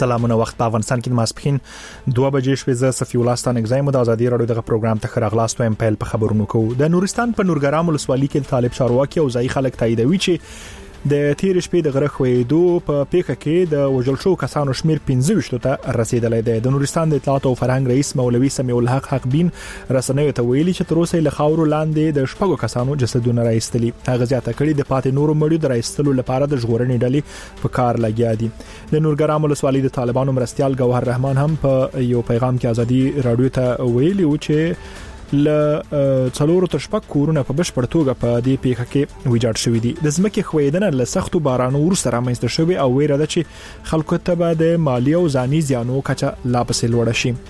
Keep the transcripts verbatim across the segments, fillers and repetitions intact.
سلامونه وخت په افغانستان کې د ماسپخین دوه بجې شوې ز صفي ولستان اگزایم د ازادي رادیو دغه پروګرام ته خراغلاست وایم پیل په خبرونو کوو. د نورستان په نورګرام ولسوالۍ کې طالب چارواکي او ځای خلک تاییدوي چې د تیر شپې د غره خوېدو په پیښه کې د وژل شو کسانو شمیر پنځه ویشت ته رسیدلی دی. د نورستان د اطلاعات او فرهنګ رئیس مولوي سمیع الحق حقبین رسنیو ته ویلي چې تر اوسه له خاورو لاندې د شپږو کسانو جسدونه راایستلي. هغه زیاته کړي د پاتې نورو مړو د راایستلو لپاره د ژغورنې ډلې په کار لګیا دي. د نورګرام ولسوالۍ د طالبانو مرستيال ګوهر رحمان هم په یو پیغام کې ازادي رادیو ته ویلي و چې ل څلورو تر شپږ کورونه په بشپړ توګه په دې پیښه کې ویجاړ شوې دي. د ځمکې خویدنه له سختو بارانو وروسته رامنځته شوې او ویره ده چې خلکو ته به د مالی او ځاني زیانو کچه لا پسې لوړه شي.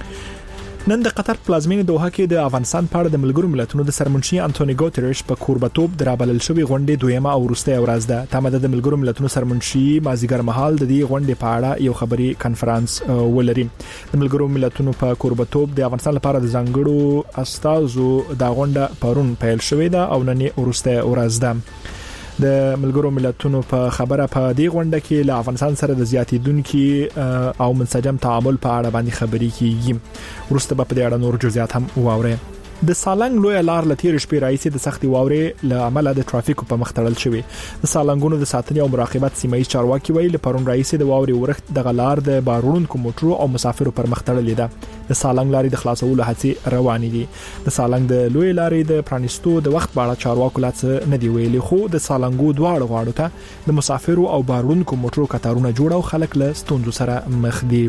نن د قطر پلازمینه دوحه کې د افغانستان په اړه د ملګرو ملتونو د سرمنشي انټونی ګوتریش په کوربتوب درابلل شوې غونډې دویمه او وروستۍ ورځ ده. تمه د ملګرو ملتونو سرمنشي مازیګر مهال د دې غونډې په اړه یو خبري کانفرنس ولري. د ملګرو ملتونو په کوربتوب د افغانستان لپاره د ځانګړو استازو د غونډه پرون پیل شوې ده او نن وروستۍ ورځ ده. د ملګرو ملتونو په خبره په دې غونډه کې له افغانستان سره د زیاتیدونکو او منسجم تعامل په اړه باندې خبري کیږي. ورسته په دې اړه نور جزئیات هم واوري. د سالنګ لوی لار لتیر شپې راځي د سختي واورې له عمله د ټرافیکو په مختړل شوی. د سالنګونو د ساتنې او مراقبت سیمایي چارواکي ویل پرون راځي د واورې ورخت د غلار د بارونکو موټرو او مسافرو پر مختړل ده. د سالنګ لارې د خلاصولو هڅې روانې دي. د سالنګ د لوی لارې د پرانیستو د وخت په اړه چارواکو لاڅ نه دی ویلي، خو د سالنګو دواړو غاړو ته د مسافرو او بارونکو موټرو قطارونه جوړ او خلک له ستونزو سره مخ دي.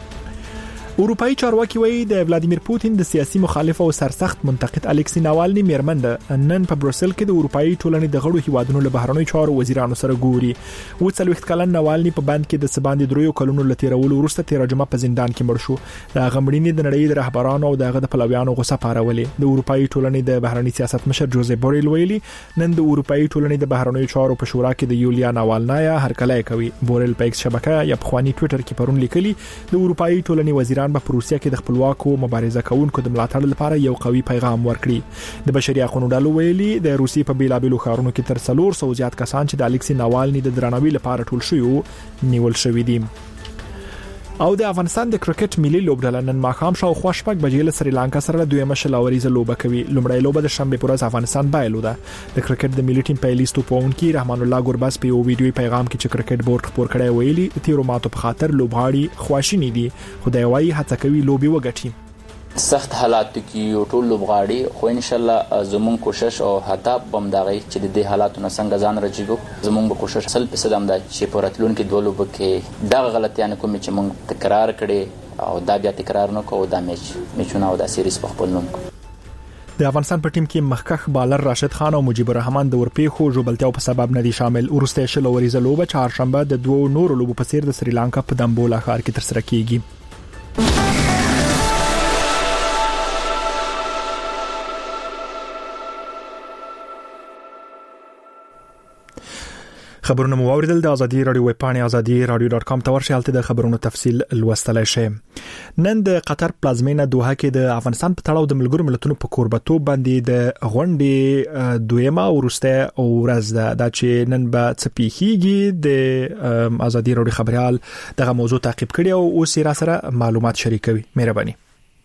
اروپאי چارواکي وایي د ولادیمیر پوتین د سیاسي مخالف او سرسخت منتقد الکسی ناوالني میرمن نن په بروسل کې د اروپאי ټولنې د غړو هیوادونو له بهرنیو چارو وزیرانو سره ګوري. و څلوېښت کلن ناوالني په بند کې د سباندې دریو کلونو لتیرولو وروسته تیر جمعه په زندان کې مړ شو. د غمړینې د نړۍ د رهبرانو او دغه د پلویانو غوسه پارولې. د اروپאי ټولنې د بهرنی سیاست مشر جوزف بوریل ویلي نن د اروپאי ټولنې د بهرنیو چارو په شورا کې د یولیا ناوالنایا هرکلی کوي. بوریل په ایکس شبکه یا په خواني ټوئیټر کې پرون لیکلي د اروپאי ټولنې وزیران په روسیا کې د خپلواکو مبارزه کوونکو د ملاتړ لپاره یو قوي پیغام ورکړي. د بشري حقوقو ډلو ویلي د روسي په بیلابلو ښارونو کې تر څلور سوه زیات کسان چې د الکسی ناوالني د درناوي لپاره ټول شوي نیول شوي دي. او د افغانستان د کرکټ ملي لوبډله نن ماښام شاوخوا شپږ بجې له سریلانکا سره دویمه شلاوریزه لوبه کوي. لومړی لوبه د شنبه پر ورځ افغانستان بایلو ده. د کرکټ د ملي ټیم پیلیستو پونکي رحمان الله ګورباس په یو ویډیوي پیغام کې چې کرکټ بورډ خبر کړی ویلي تیرو ماتو په خاطر لوبغاړي خواشینی دي، خدای وايي هڅه کوي لوبي وګټي. سخت حالات کې ټول لوبغاړي خو ان شاء الله زمون کوشش او هدف بم دغه چې د دې حالاتونو څنګه ځان راځيګو زمون به کوشش سل په صدام ده چې پراتلون کې دوه لوب کې دغه غلطیان کوم چې مونږ تکرار کړي او دا بیا تکرار نه کوو دا میچ میچونه او دا سیریز په خپل نوم. د افغانستان په ټیم کې مخکخ بالر راشد خان او مجيب الرحمن د ورپېخو جوړبلتاو په سبب نه دي شامل. ورسته شل اوریزه لوبه چهارشنبه د دوه نورو لوبو په څیر د سریلانکا په دمبولا ښار کې تر سره کیږي. خبرونه مو اوریدل. د ازادي رادیو ویب پاڼه ازادي رادیو ډاټ کام ته ورشئ، هلته د خبرونو تفصیل لوستلای شئ. نن د قطر پلازمینه دوحه کې د افغانستان په تړاو د ملګرو ملتونو په کوربتوب باندې د غونډې دویمه ورسته ورځ ده. دا چې نن به څه پیښیږي د ازادي رادیو خبريال دغه موضوع تعقیب کړي او اوس را سره معلومات شریکوي. مهرباني.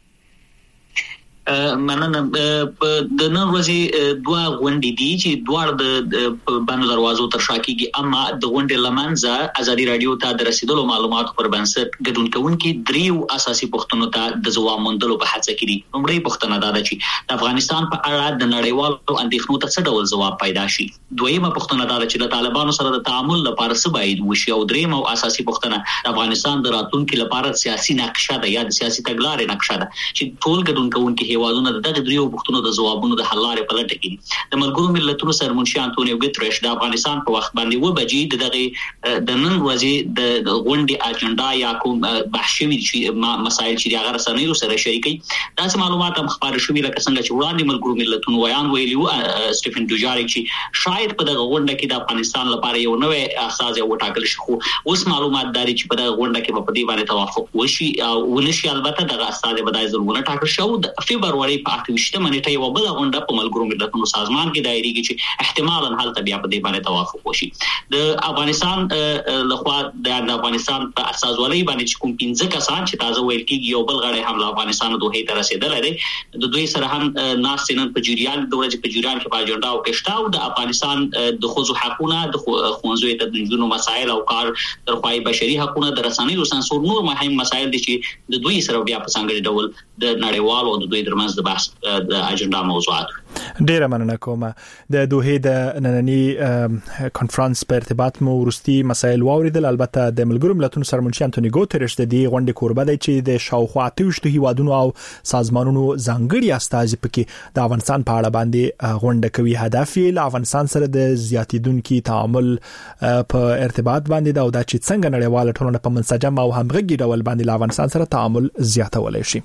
مننه. د نن ورځې دوه غونډې دي چې دوه د بانو دروازو تر شا کېږي، اما د غونډې لمنځه ازادي رادیو ته د رسیدلو معلوماتو پر بنسټ ګډون کوونکي دریو اساسي پوښتنو ته د ځواب موندلو په هڅه کې دي. لومړی پوښتنه دا ده چې د افغانستان په اړه د نړیوالو اندېښنو ته څه ډول ځواب پیدا شي. دویمه پوښتنه دا ده چې د طالبانو سره د تعامل لپاره څه باید وشي. او دریمه او اساسي پوښتنه د افغانستان د راتلونکو لپاره سیاسي نقشه ده یا د سیاسي تګلارې نقشه ده چې ټول ګډون کوونکي هیوادونه د دغه دریو پوښتنو د ځوابونو د حل لارې په لټه کې دي. د ملګرو ملتونو سرمنشي انټونی ګوتریش د افغانستان په وخت باندې و بجې د دغه د نن ورځې د غونډې اجنډا یا کوم بحث شوي چې مسایل چې هغه رسنیو سره شریکي داسې معلومات هم خبرې شوي لکه څنګه چې وړاندې ملګرو ملتونو ویان ویلي و سټیفن ډوجاریک چې شاید په دغه غونډه کې د افغانستان لپاره یو نوې اساس یو ټاکل شي، خو اوس معلومات داري چې په دغه غونډه کې په دې باندې توافق وشي او ونشي. البته دغه اساس به د ځلونه ټاکل شو د فبراير فبرवरी په اته ویشتمه نیټه یو بل غونډه په ملګرو ملتونو سازمان کې دایریږي چې احتمالاً هلته بیا په دې باندې توافق وشي. د افغانستان لخوا د افغانستان په اساسوالۍ باندې چې کوم پنځه کسان چې تازه ویل کېږي یو بل غړی هم له افغانستان دوه ته رسیدلی دی، د دوی سره هم ناست نن په جریان د ورځې په جریان کې په اجنډا او کشته او د افغانستان د ښځو حقونه د ښوونځیو د نجونو مسایل او کار تر پای بشري حقونه د رسنیو سانسور نور مهم مسایل دي چې د دوی سره بیا په څنګه ډول د نړیوالو د دوی درمنځ د بحث د اجنډا موضوعات. ډیره مننه کوم. د دوه د نننی کانفرنس په ارتباط مو ورستي مسایل واوریدل. البته د ملګرو ملتونو سرمنشي انټونی ګوتریش د دې غونډې کوربه دی چې د شاوخوا اتهشت هیوادونو او سازمانونو ځانګړي استازي پکې د افغانستان په اړه باندې غونډه کوي. هدف یې له افغانستان سره د زیاتیدونکو تعامل په ارتباط باندې دا او د چې څنګه نړیواله ټولنه په منسجم او همغږي ډول باندې له افغانستان سره تعامل زیاتولای شي.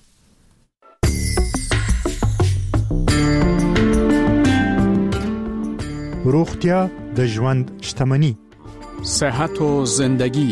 روغتیا د ژوند شتمني. صحت و زندگی.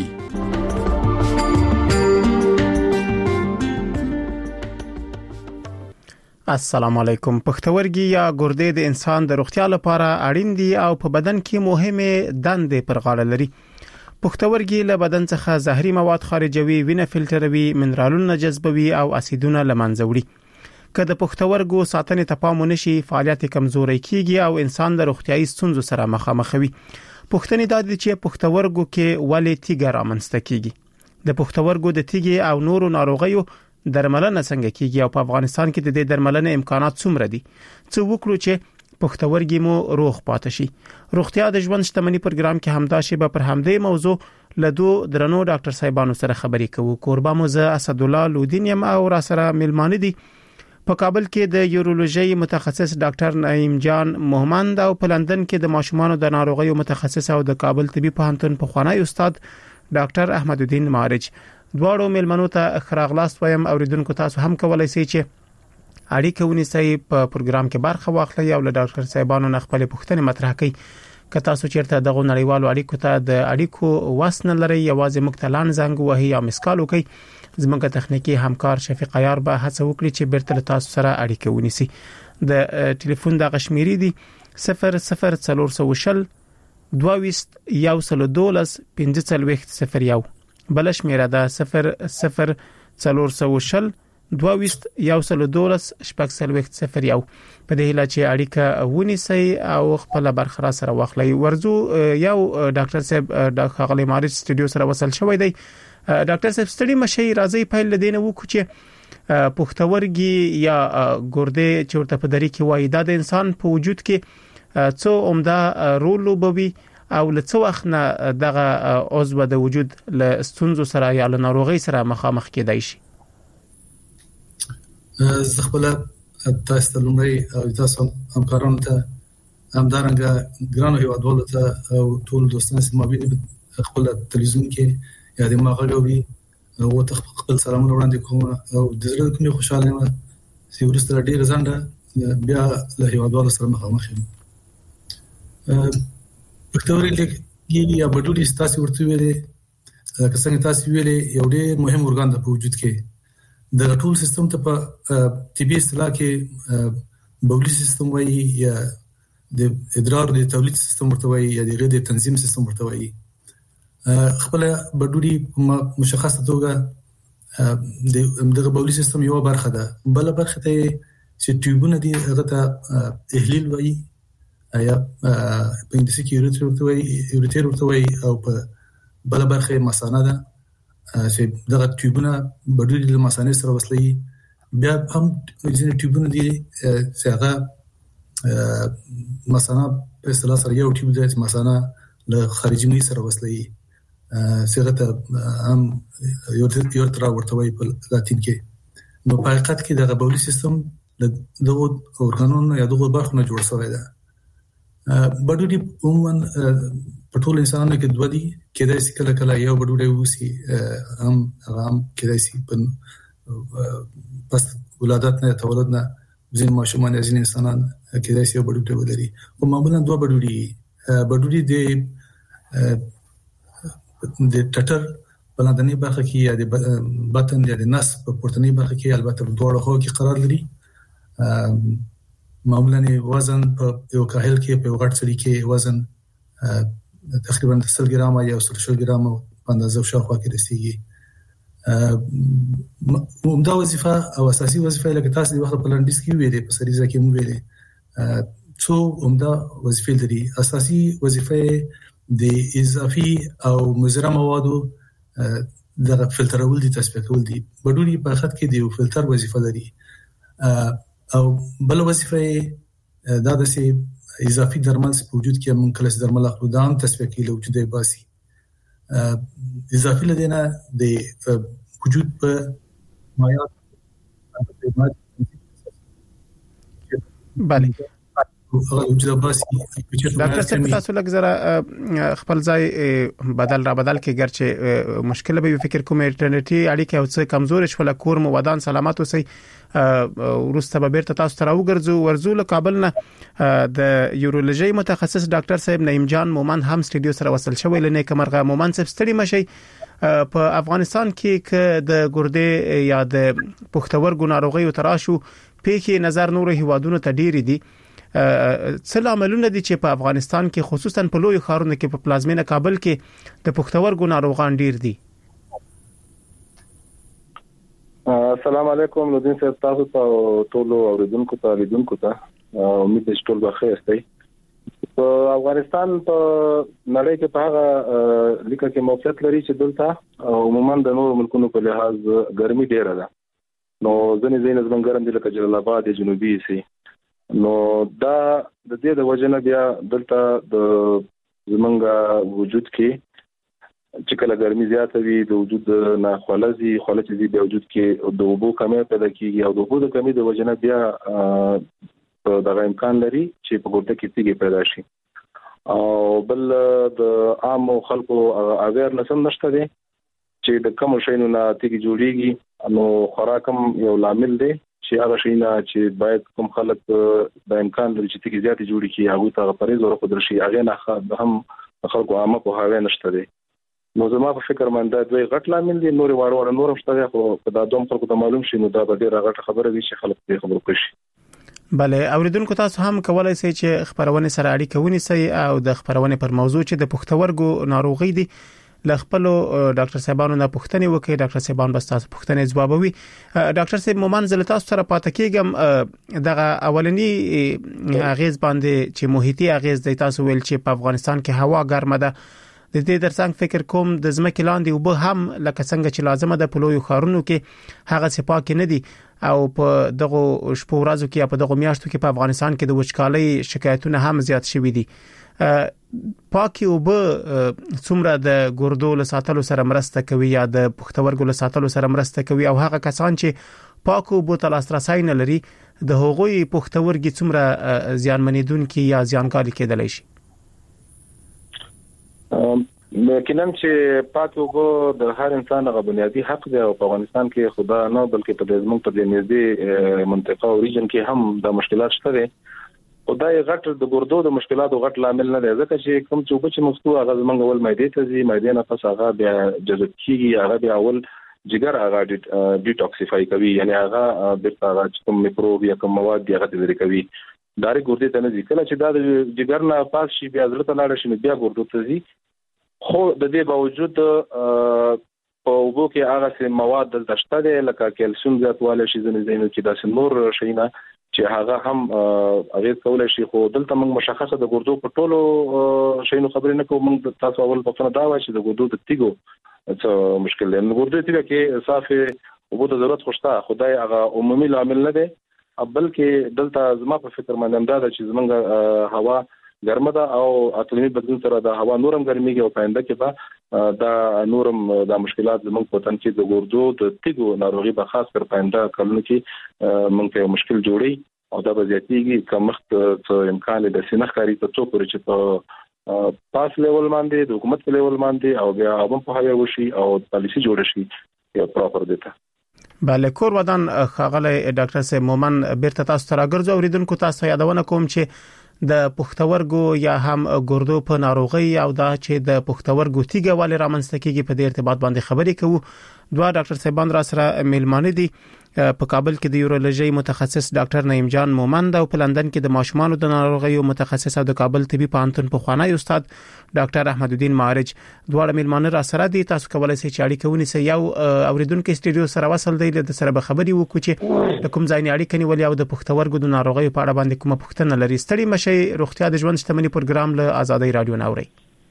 السلام علیکم. پښتورګي یا ګردې د انسان د روغتیا لپاره اړین دي او په بدن کې مهمه دندې پر غاړه لري. پښتورګي له بدن څخه زهري مواد خارجوي، وینه فلټروي، منرالونه جذبوي او اسیدونه لمنځه وړي. که د پښتورګو ساتنې ته پام ونشي، فعالیت کمزوري کیږي او انسان د روغتیايي ستونزو سره مخامخ وي. پښتنې دا دي چې پښتورګو کې ولې تیږه رامنځته کیږي، د پښتورګو د تیږې او نورو ناروغیو درملنه څنګه کیږي او په افغانستان کې د دې درملنې امکانات څومره دي. څه وکړو چې پښتورګي مو روغ پاتې شي. روغتیا د ژوند شتمني پروګرام کې همدا شی به پر همدې موضوع له دو درنو ډاکټر صاحبانو سره خبرې کوو. قربا مو زه اسد الله لودین یم او را سره ملمانه دي په کابل کې د یورولوژي متخصص ډاکټر نعیم جان محمد او په لندن کې د ماشومانو د ناروغیو متخصص او د کابل طبي پوهنتون په خوانی استاد ډاکټر احمد الدین مارج. دواړو ملمنو ته خراغلاست وایم. اوریدونکو تاسو هم کولای شئ چې اړیکه ونیسئ، په پروګرام کې برخه واخلئ او له ډاکټر صاحبانو نه خپل پوښتنې مطرح کړئ. که تاسو چیرته دغه نړیوالو اړیکو ته د اړیکو وسن لري، یوازې موږ ته لاند زنګ وهي یا مسکال وکړئ. زموږ تخنیکی همکار شفیق عیار به هڅه وکړي چې بیرته تاسو سره اړیکه ونیسي. د ټلیفون د غشمیری دی صفر صفر څلور شل دویست یو سل دولس پنځه څلوېښت صفر یو. بل شمیره ده صفر صفر څلور شل دویست یو سل دولس شپږ څلوېښت صفر یو. په دې هیله چې اړیکه ونیسي او خپل برخه سره واخلي. ورزو یو ډاکټر صاحب د خغلی مارج سټوډیو سره وصل شوی دی. ډاکټر صاحب ستړي مشي راځي پیل لدینه وکړو چې پښتورګي یا ګردې چې ورته په دری کې وایي دا د انسان په وجود کې څو عمده رول لوبوي او لڅو وخت نه دغه عضو د وجود له ستونزو سره یا له ناروغي سره مخامخ کېدای شي. زه خپل تاسو ته لومړی او تاسو همکارانو ته همدارنګه ګرانو هیوادوالو ته او ټول دوستانو سره مابین خپل تلویزیون کې یا د ماغلوي او ته خپل سلامونه وړاندې کوم او د زړه کومې خوشاله یم چې ورسره ډیر ځنډه بیا له هیوادوالو سره مخامخ یم. پښتورګي یا بډوډي تاسو ورته ویلې که څنګه تاسو ویلې یو ډیر مهم ارګان د وجود کې د ټول سیستم ته په طبي اصطلاح کې بولي سیستم وایي یا د ادرار د تولید سیستم ورته وایي یا د غده تنظیم سیستم ورته وایي. خپل بډوډي مشخصه توګه د دغه بولي سیستم یو برخه ده. بل برخه ته چې ټیوبونه دي هغه ته احلیل وایي یا په انګلیسي کې یوریتر ورته وایي یوریتر ورته وایي او په بل برخه مثانه ده چې دغه ټیوبونه بډوډي له مثانه سره وصلي. بیا هم ځینې ټیوبونه دي چې هغه مثانه په اصطلاح سره یو ټیوب دی چې مثانه له خارجي مې سره وصلي سره ته هم یو یو تر ورته وایي په لاتین کې. نو په حقیقت کې دغه بولي سیستم دغه اورګانونو یا دغه برخو نه جوړ شوی ده. بډوډي عموما په ټول انسانانو کې دوه دي، کېدای شي کله کله یو بډوډي وسی هم هم کېدای شي په پس ولادت نه تولد نه ځین ماشومان ځین انسانان کېدای شي بډوډي ولري. او معمولا دوه بډوډي بډوډي د د ټټر بلندنی برخه کې یا د بطن یا د نس په پورتنی برخه کې البته په دوړو خو کې قرار لري معمولا وزن په یو کاهل کې په غټ سړي کې وزن تقریبا سل ګرام یا سل ګرام په اندازه شاوخوا کې رسیږي. عمده وظیفه او اساسي وظیفه لکه تاسو د وخت په لنډیز کې ویلې په سریزه کې مو ویلې څو عمده وظیفې لري. اساسي وظیفه د اضافي او مضر موادو د فلټرول دي، تصفیه کول دي. بډونی په خط کې دی فلټر وظیفه لري او بل وظیفه دا د سي اضافي درمل په وجود کې مونږ کله درمل اخلو دا هم تصفیه کیږي وجود باسي. اضافي لدينا د وجود په مایات بله ډاکټر صاحب تاسو لږ زره خپل ځای بدل را بدل کې ګرچه مشکل به فکر کوم انټرنیټي اړیکه او څه کمزور شول کور مو ودان سلامات اوسئ ورسته به بیرته تاسو ته راوګرځو ورزو له کابل نه د یورولوژي متخصص ډاکټر صاحب نعیم جان مومن هم سټډیو سره وصل شوی لنه کمرغه مومن صاحب ستړي مشي په افغانستان کې ک د ګردې یا د پښتورګو ناروغي تراشو په نظر نور هیوادونو ته ډیری دي څه عملونه دي چې په افغانستان کې خصوصا په لوی ښارونو کې په پلازمینه کابل کې د پښتورګو ناروغان ډیر دي؟ السلام علیکم نودین صاحب، تاسو ته ټول اوریدونکو ته لیدونکو ته امید چې ټول بخیر یاستئ. په افغانستان په نړۍ کې په هغه لیکه کې موقعیت لري چې دلته عموما د نورو ملکونو په لحاظ ګرمي ډیره ده. نو ځینې ځینې زمونږ ګرم دي لکه جلال آباد جنوبي سي. نو دا د دې د وجنه بیا دلته د زمونږ وجود کې چې کله ګرمي زیاته وي د وجود نه خلزي خلک دي د وجود کې د اوبو کمی پیدا کیږي او د اوبو د کمی د وجنه بیا د امکان لري چې په ګوته کې تیږي پیدا شي. او بل د عام خلکو اویرنس هم نشته دي چې د کوم شینو نه تیږي جوړیږي. نو خوراکم یو لامل دی چې هغه شینه چې باید کوم خلک د امکان لري چې تیږي زیاتې جوړي کی هغه ته پرې زور خو درشي هغه نه هم خلکو عامه په هاوی نشته دي. نو زما په فکر منده دوی غټ لامل دي. نور وړ وړ نور شته خو په دا دوم خلکو ته معلوم شي نو دا به ډیره غټه خبره وي چې خلک دې خبرو کوي. بله اوریدونکو تاسو هم کولای شئ چې خبرونه سره اړیکه ونیسئ او د خبرونه پر موضوع چې د پښتورګو ناروغي دي ل خپل ډاکټر صاحبانو نه پوښتنه وکړي. ډاکټر صاحبان بس تاسو پوښتنه ځوابوي. ډاکټر صاحب مومن زل تاسو سره پاتې کېږم دغه اولنی اغیز باندې چې محیطي اغیز د تاسو ویل چې په افغانستان کې هوا ګرمه ده د دې درڅنګ فکر کوم د ځمکې لاندې او به هم لکه څنګه چې لازمه ده په لوی ښارونو کې هغه سپاک نه دي او په دغه شپو ورځو کې په دغه میاشتو کې په افغانستان کې د وچکالۍ شکایتونه هم زیات شوي دي. پاکي او به څومره د ګردو له ساتلو سره مرسته کوي یا د پښتورګو له ساتلو سره مرسته کوي او هغه کسان چې پاکو بوتل لاسرسي نه لري د هغوی پښتورګي څومره زیانمنیدونکي یا زیانکاري کېدلی شي؟ یقینا چې پاک اوبه د هر انسان غو بنیادی حق دی او په افغانستان کې خدا نه بلکې په زموږ په دې نږدې منطقه او ریجن کې هم د مشکلات شته دي. او دا یې غټ د ګردو د مشکلاتو غټ لامل نه دی ځکه چې کوم چې اوبه چې مفتو هغه زموږ اول معدې ته ځي معدې نه پس هغه بیا جذب کیږي هغه بیا اول جګر هغه ډیټاکسیفای کوي یعنی هغه بیرته هغه کوم میکروب یا کوم مواد هغه لري کوي داري ګردې ته نه ځي. کله چې دا د جګر نه پاس شي بیا زړه ته لاړ شي بیا ګردو ته ځي. خو د دې باوجود په اوبو کې هغه څه مواد د شته دي لکه کیلشیم زیاتوالی شي ځینې ځینې چې داسې نور شينه چې هغه هم هغه کولای شي. خو دلته موږ مشخصه د ګردو په ټولو شینو خبرې نه کوو. موږ تاسو اول په فن دا وایي چې د ګردو د تیګو څه مشکل دی. د ګردو تیګه کې صافي اوبو ته ضرورت خوشته خدای هغه عمومي عامل نه دی بلکې دلته زما په فکر باندې دا چې زمونږ هوا ګرمه ده او اقلیمي بدلون سره د هوا نورم ګرميږي او پاینده کې به دا نورم د مشکلات زموږ په تن کې د ګردو د تیګو ناروغي به خاص کر پاینده کلونو کې موږ ته مشکل جوړي او دا به زیاتېږي کمښت امکان د سینخ کاری ته څو پورې چې په پاس لیول باندې د حکومت په لیول باندې او بیا هم په هغه وشي او پالیسي جوړ شي یو پراپر دیتا. بله کور ودان خاغله ډاکټر صاحب مومن بیرته تاسو ته راګرځو اوریدونکو تاسو یادونه کوم چې د پښتورګو یا هم ګردو په ناروغي او دا چې د پښتورګو تیګه ولې رامنځته کیږي په دې ارتباط باندې خبرې کوو. دوه ډاکټر صاحبان را سره میلمانه دي. په کابل کې د یورولوژي متخصص ډاکټر نعیم جان مومند او په لندن کې د ماشومانو د ناروغیو متخصص او د کابل طبي پوهنتون په خوانی استاد ډاکټر احمد الدین معرج دواړه میلمانه را سره دي. تاسو کولای شئ چې اړیکه ونیسئ. یو اوریدونکو استډیو سره وصل دی، د سره به خبري وکړو چې کوم ځای نه اړیکه نیولې او د پښتورګو د ناروغیو په اړه باندې کومه پوښتنه لري. ستړي مشي روغتیا د ژوند شتمنۍ پروګرام له آزادۍ رادیو ناوړي.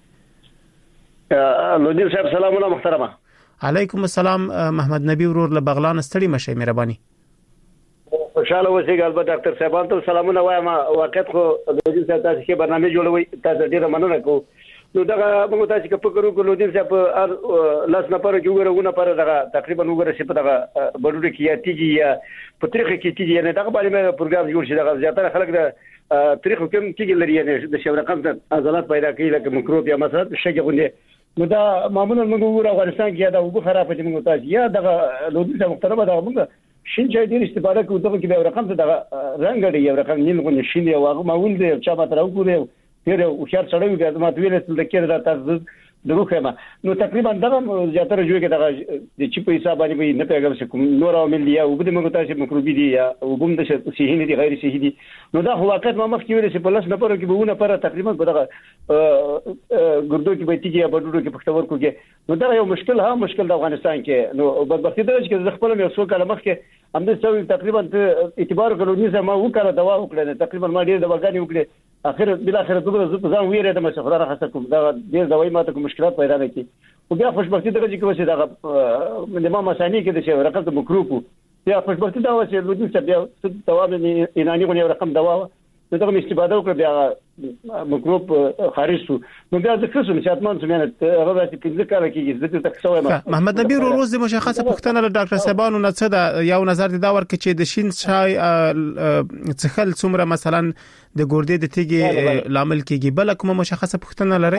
لودین صاحب سلام علیکم محترمه. علیکم السلام محمد نبی ورور له بغلان. ستړي مشي مهرباني. خوشاله اوسئ. البته ډاکټر صاحبان ته سلامونه وایم. واقعیت خو لودین صاحب تاسو کې برنامه جوړوي، تاسو ډیره مننه کوم. نو دا موږ تاسو کې فکر وکړو لودین صاحب ار لاس نه پاره کې وګورو نه پاره دا تقریبا وګورئ چې په دا بډوډ کې یا تیږي یا په طریقه کې تیږي نه دا باندې مې پروګرام جوړ شي. دا زیاتره خلک دا طریقو کوم تیږي لري نه د شو رقم د عضلات پیدا کوي لکه میکروب یا مثلا شګه غونډه. نو دا معمولا موږ وګورو افغانستان کې دا وګ خراب دي موږ تاسو یا دا لودین صاحب محترمه دا موږ شین چای ډیر استفاده کوو. دغه کې به رقم څه دا رنگ دی یو رقم نیل غونډه شین یو هغه معمول دی چا به تر وګورو پیر او خیر سره وي ما ویل چې د کېره تاسو دغه ما نو تقریبا دغه زیاتره جوړ کې دغه د چی په حساب باندې نه پیغام څه کوم نور او ملي او بده موږ تاسو مکروبي دي یا وبم د صحیح نه دي غیر صحیح دي. نو دا هو واقعیت ما مخکې ویل چې په لاس نه پره کې بهونه پر تقریبا په دغه ګردو کې به تیږي یا بډوډو کې پښتورګو کې. نو دا یو مشکل ها مشکل د افغانستان کې. نو بدبختی دا چې خپل یو څو کاله مخکې هم د څو تقریبا اعتبار کولو نه ما وکړه دوا وکړه تقریبا ما ډیر دواګانې وکړه. اخر بل اخر دغه زه ځان ویره د مشفره راخصه کوم دا ډیر دوايي ماته کوم مشکلات پیدا نه کی. او بیا خوشبختی دغه چې کوم څه دغه د ما مسانی کې د څه رقم مکروب بیا خوشبختی دا و چې لودین چې بیا تواب اینانی غو رقم دوا دغه استفاده وکړه بیا مکروب خارج شو. نو بیا د قسم شاتمان سمینه هغه چې پنځه کاله کېږي زه ته څه وایم. محمد نبی روز د مشخصه پښتنه له ډاکټر صاحبانو نه څه دا یو نظر دی دا ورکه چې د شین چای څخل څومره مثلا د ګردې د تیږي لامل کېږي بل کومه مشخصه پښتنه لري.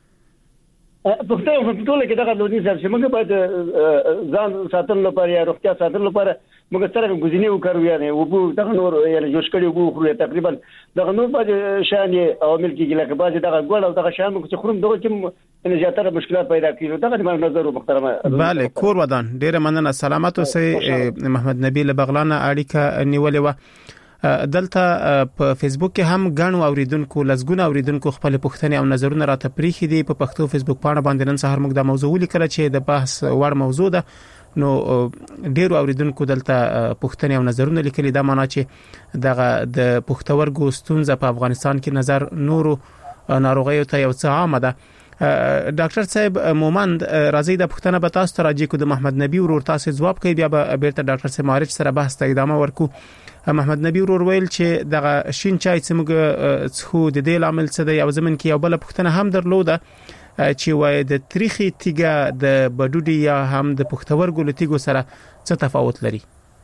پښتنه په ټوله کې دغه لودین صاحب چې موږ باید ځان ساتل لپاره یا روغتیا ساتل لپاره موږ سره غوښنه وکړو یا نه وبو دغه نور یعنی جوش کړي وګورو تقریبا دغه نور باندې شان عوامل کېږي لکه باز دغه ګول او دغه شان چې خورم دغه چې ان زیاتره مشکلات پیدا کیږي. دغه د نظر محترمه. bale کور ودان ډیره مننه. سلامات اوسئ. محمد نبی له بغلان اړیکه نیولې و. دلته په فیسبوک کې هم غاڼو اوریدونکو لزګونه اوریدونکو خپل پوښتنې او نظرونه راته پریخي دي په پښتو فیسبوک باندې باندې نن سهار موږ د موضوع لیکل چې د بحث وړ موضوع ده. نو ډیرو اوریدونکو دلته پوښتنې او نظرونه لیکلي. دا معنی چې دغه د پښتورګو ستونزه په افغانستان کې نظر نورو ناروغیو ته یو څه عامه ده. ډاکټر صاحب مومند راځي د پښتنه به تاسو ته راځي کو د محمد نبی ورور تاسو جواب کوي بیا به بیرته ډاکټر صاحب معرج سره بحث ته ادامه ورکو. محمد نبی ورور ویل چې دغه شین چای څنګه څخو د دې عامل څه دی او زمون کې یو بل پښتنه هم درلوده چې وای د تاریخي تیګه د بډوډي یا هم د پښتورګو لتیګو سره څه تفاوت لري.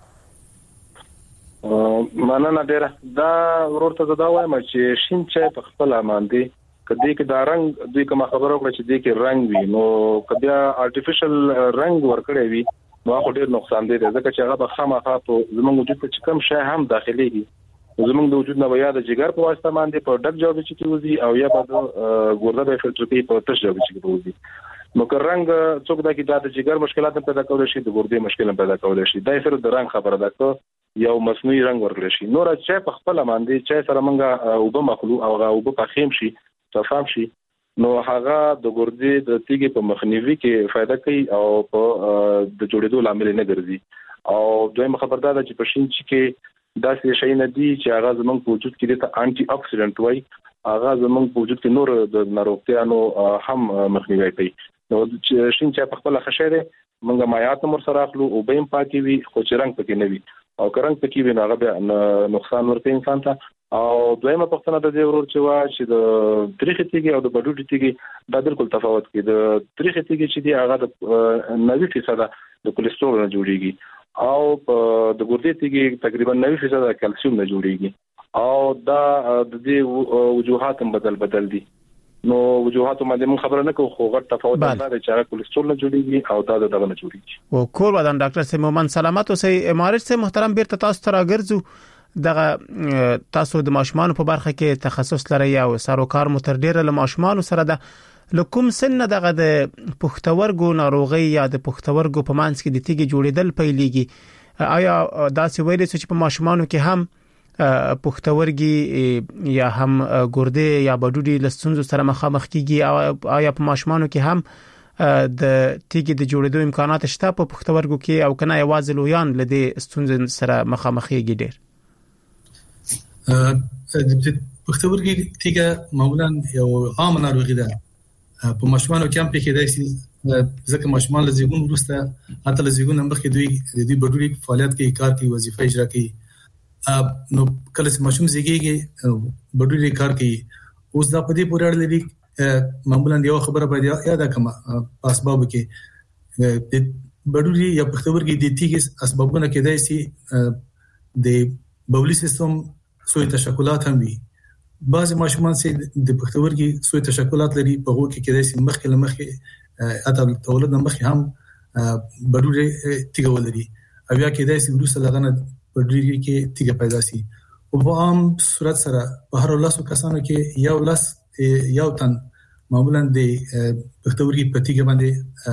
مننه ډیره. دا ورور ته دا وایم چې شین چای په خپل باندې کدی کې دا رنگ دوی کوم خبرو کړ چې دې کې رنگ وي نو کبیا آرټیفیشل رنگ ورکړی وي نو هغه ډیر نقصان دی ځکه چې هغه به خامخا په زموږ وجود کې کم شای هم داخليږي. زموږ د وجود نه بیا د جګر په واسطه باندې په ډک جواب چې کیږي او یا په ګرده به فلټر کې په تش جواب چې کیږي. نو که رنگ څوک دا کې د جګر مشکلات پیدا کولای شي د ګردې مشکلات پیدا کولای شي. دا سره د رنگ خبره ده که یو مصنوعي رنگ ورکړي شي. نور چې په خپل باندې چې سره منګه او به مخلو او او به پخیم شي صفام شي نو هغه د ګردې د تیګې په مخنیوي کې فائدہ کوي او په د جوړېدو لامل نه ګرځي. او دویمه خبردار ده چې په شین کې داسې شي نه دي چې هغه زموږ په وجود کې د انټي اکسیډنټ وای هغه زموږ په وجود کې نور د ناروغتیانو هم مخنیوي کوي. نو شین چې په خپل خشه ده موږ مایات مر سره اخلو او به پاکي وي خو چې رنگ پکې نه وي او کرنګ پکې وي هغه به نقصان ورکوي انسان ته. او دویمه پښتنه د دې ورور چې وا چې د تاریخ تیږي او د بډوډي تیږي دا بالکل تفاوت کوي. د تاریخ تیږي چې دی هغه د نوي فیصد د کولیسټرول نه جوړیږي او د ګردې تیږي تقریبا نوي فیصد د کلسیم نه جوړیږي او دا د دې وجوهات هم بدل بدل دي. نو وجوهات باندې موږ خبره نه کوو خو غټ تفاوت دی چې هغه کولیسټرول نه جوړیږي او دا دغه نه جوړیږي. او کور ودان ډاکټر سیمون سلامت اوسئ. معرج سے محترم بیرته تاسو ته راګرځو. دغه تاسو د ماشومان په برخه کې تخصص لري او سروکار متر ډیره له ماشومان سره ده لکوم سن دغه د پښتورګو ناروغي یا د پښتورګو په مانس کې د تیږې جوړېدل پیلېږي. آیا دا څه ویلې چې په ماشومانو کې هم پښتورګي یا هم ګردې یا بډوډي لستونزو سره مخامخ کیږي؟ آیا په ماشومانو کې هم د تیږې د جوړېدو امکانات شته په پښتورګو کې او کنه یوازې لویان لدې ستونزې سره مخامخ کیږي؟ ډېر پښتورګي تیږه معمولا یو عام ناروغي ده په ماشومانو کې هم پکې دی ځکه ماشومان له زیږون وروسته حتی له زیږون مخکې دوی د دې بډوډي فعالیت کوي، کار کوي، وظیفه اجرا کوي. نو کله چې ماشوم زیږیږي بډوډي کار کوي. اوس دا په دې پورې اړه لري معمولا یو خبره باید یاد کړم په اسباب کې د بډوډي یا پښتورګي د تیږې اسبابونه کې دی چې د بولي سیستم سوی تشکلات هم وي. بعض ماشومان چې د پښتورګي سوی تشکلات لري په هغه کې کېدای شي مخکې لمخې اته تولد مخکې هم بډوډي تیږه ولري او یا کېدای شي وروسته لغنه بډوډي کې تیږه پیدا شي. او په عام صورت سره په هر لاسو کسانو کې یو لاس یو تن معمولا د پښتورګي په تیږه باندې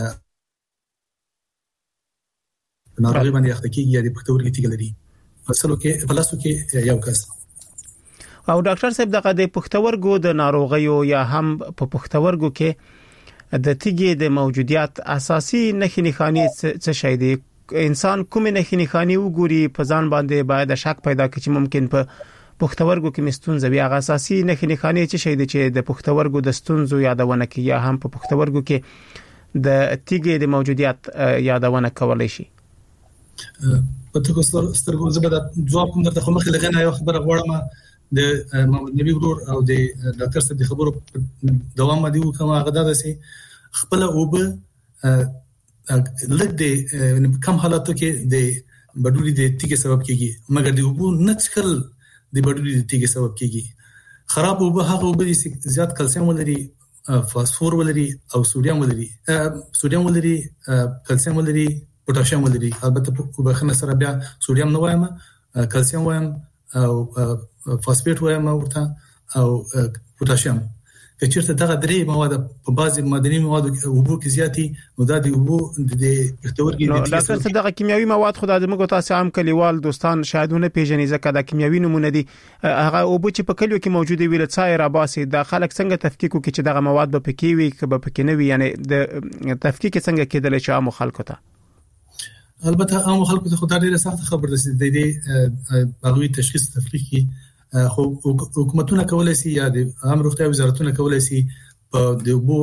ناروغي باندې اخته کېږي یا د پښتورګي تیږه لري. فصلو کې فلاسو کې یو کس. او ډاکټر صاحب دغه د پښتورګو د ناروغیو یا هم په پښتورګو کې د تیږې د موجودیت اساسي نښې نښانې څه شي دي؟ انسان کومې نښې نښانې وګوري په ځان باندې باید شک پیدا کړي چې ممکن په پښتورګو کې مستونزه وي؟ هغه اساسي نښې نښانې څه شي دي چې د پښتورګو د ستونزو یادونه کوي یا هم په پښتورګو کې د تیږې د موجودیت یادونه کولای شي؟ په تاسو سترګو زبده جواب کوم درته خو مخې لغنه یو خبره غواړم د محمد نبی ورور او د ډاکټر صاحب د خبرو دوام دی کوم هغه دا سي خپل او به لږ د کم حالاتو کې د بډوډي د تیږې سبب کیږي مګر د اوبو نچکل د بډوډي د تیږې سبب کیږي. خراب اوبه هغه اوبه دي چې زیات کلسیم ولري، فاسفور ولري او سوډیم ولري سوډیم ولري کلسیم ولري، پوتاشیم ولري. البته په بخنه سره بیا سوډیم نه وایم، کلسیم وایم او فاسفیټ وایم ورته او پوتاشیم. که چیرته دغه درې مواد په بعضي معدني موادو اوبو کې زیاتی نو دا د اوبو د پښتورګي د ډاکټر صاحب دغه کیمیاوي مواد خدای دې موږ تاسو عام کلیوال دوستان شاهدونه پیژنې ځکه دا کیمیاوي نمونه دي هغه اوبو چې په کلیو کې موجود وي له څای را باسي د خلک څنګه تفکیک کوي چې دغه مواد به پکې وي که به پکې نه وي، یعنی د تفکیک څنګه کېدل چې عام خلکو ته؟ البته عام خلکو ته خدای ډیره سخت خبر ده چې د دې هغوی تشخیص تفکیکی خو حکومتونه کولای شي یا د عام روغتیا وزارتونه کولای شي په د اوبو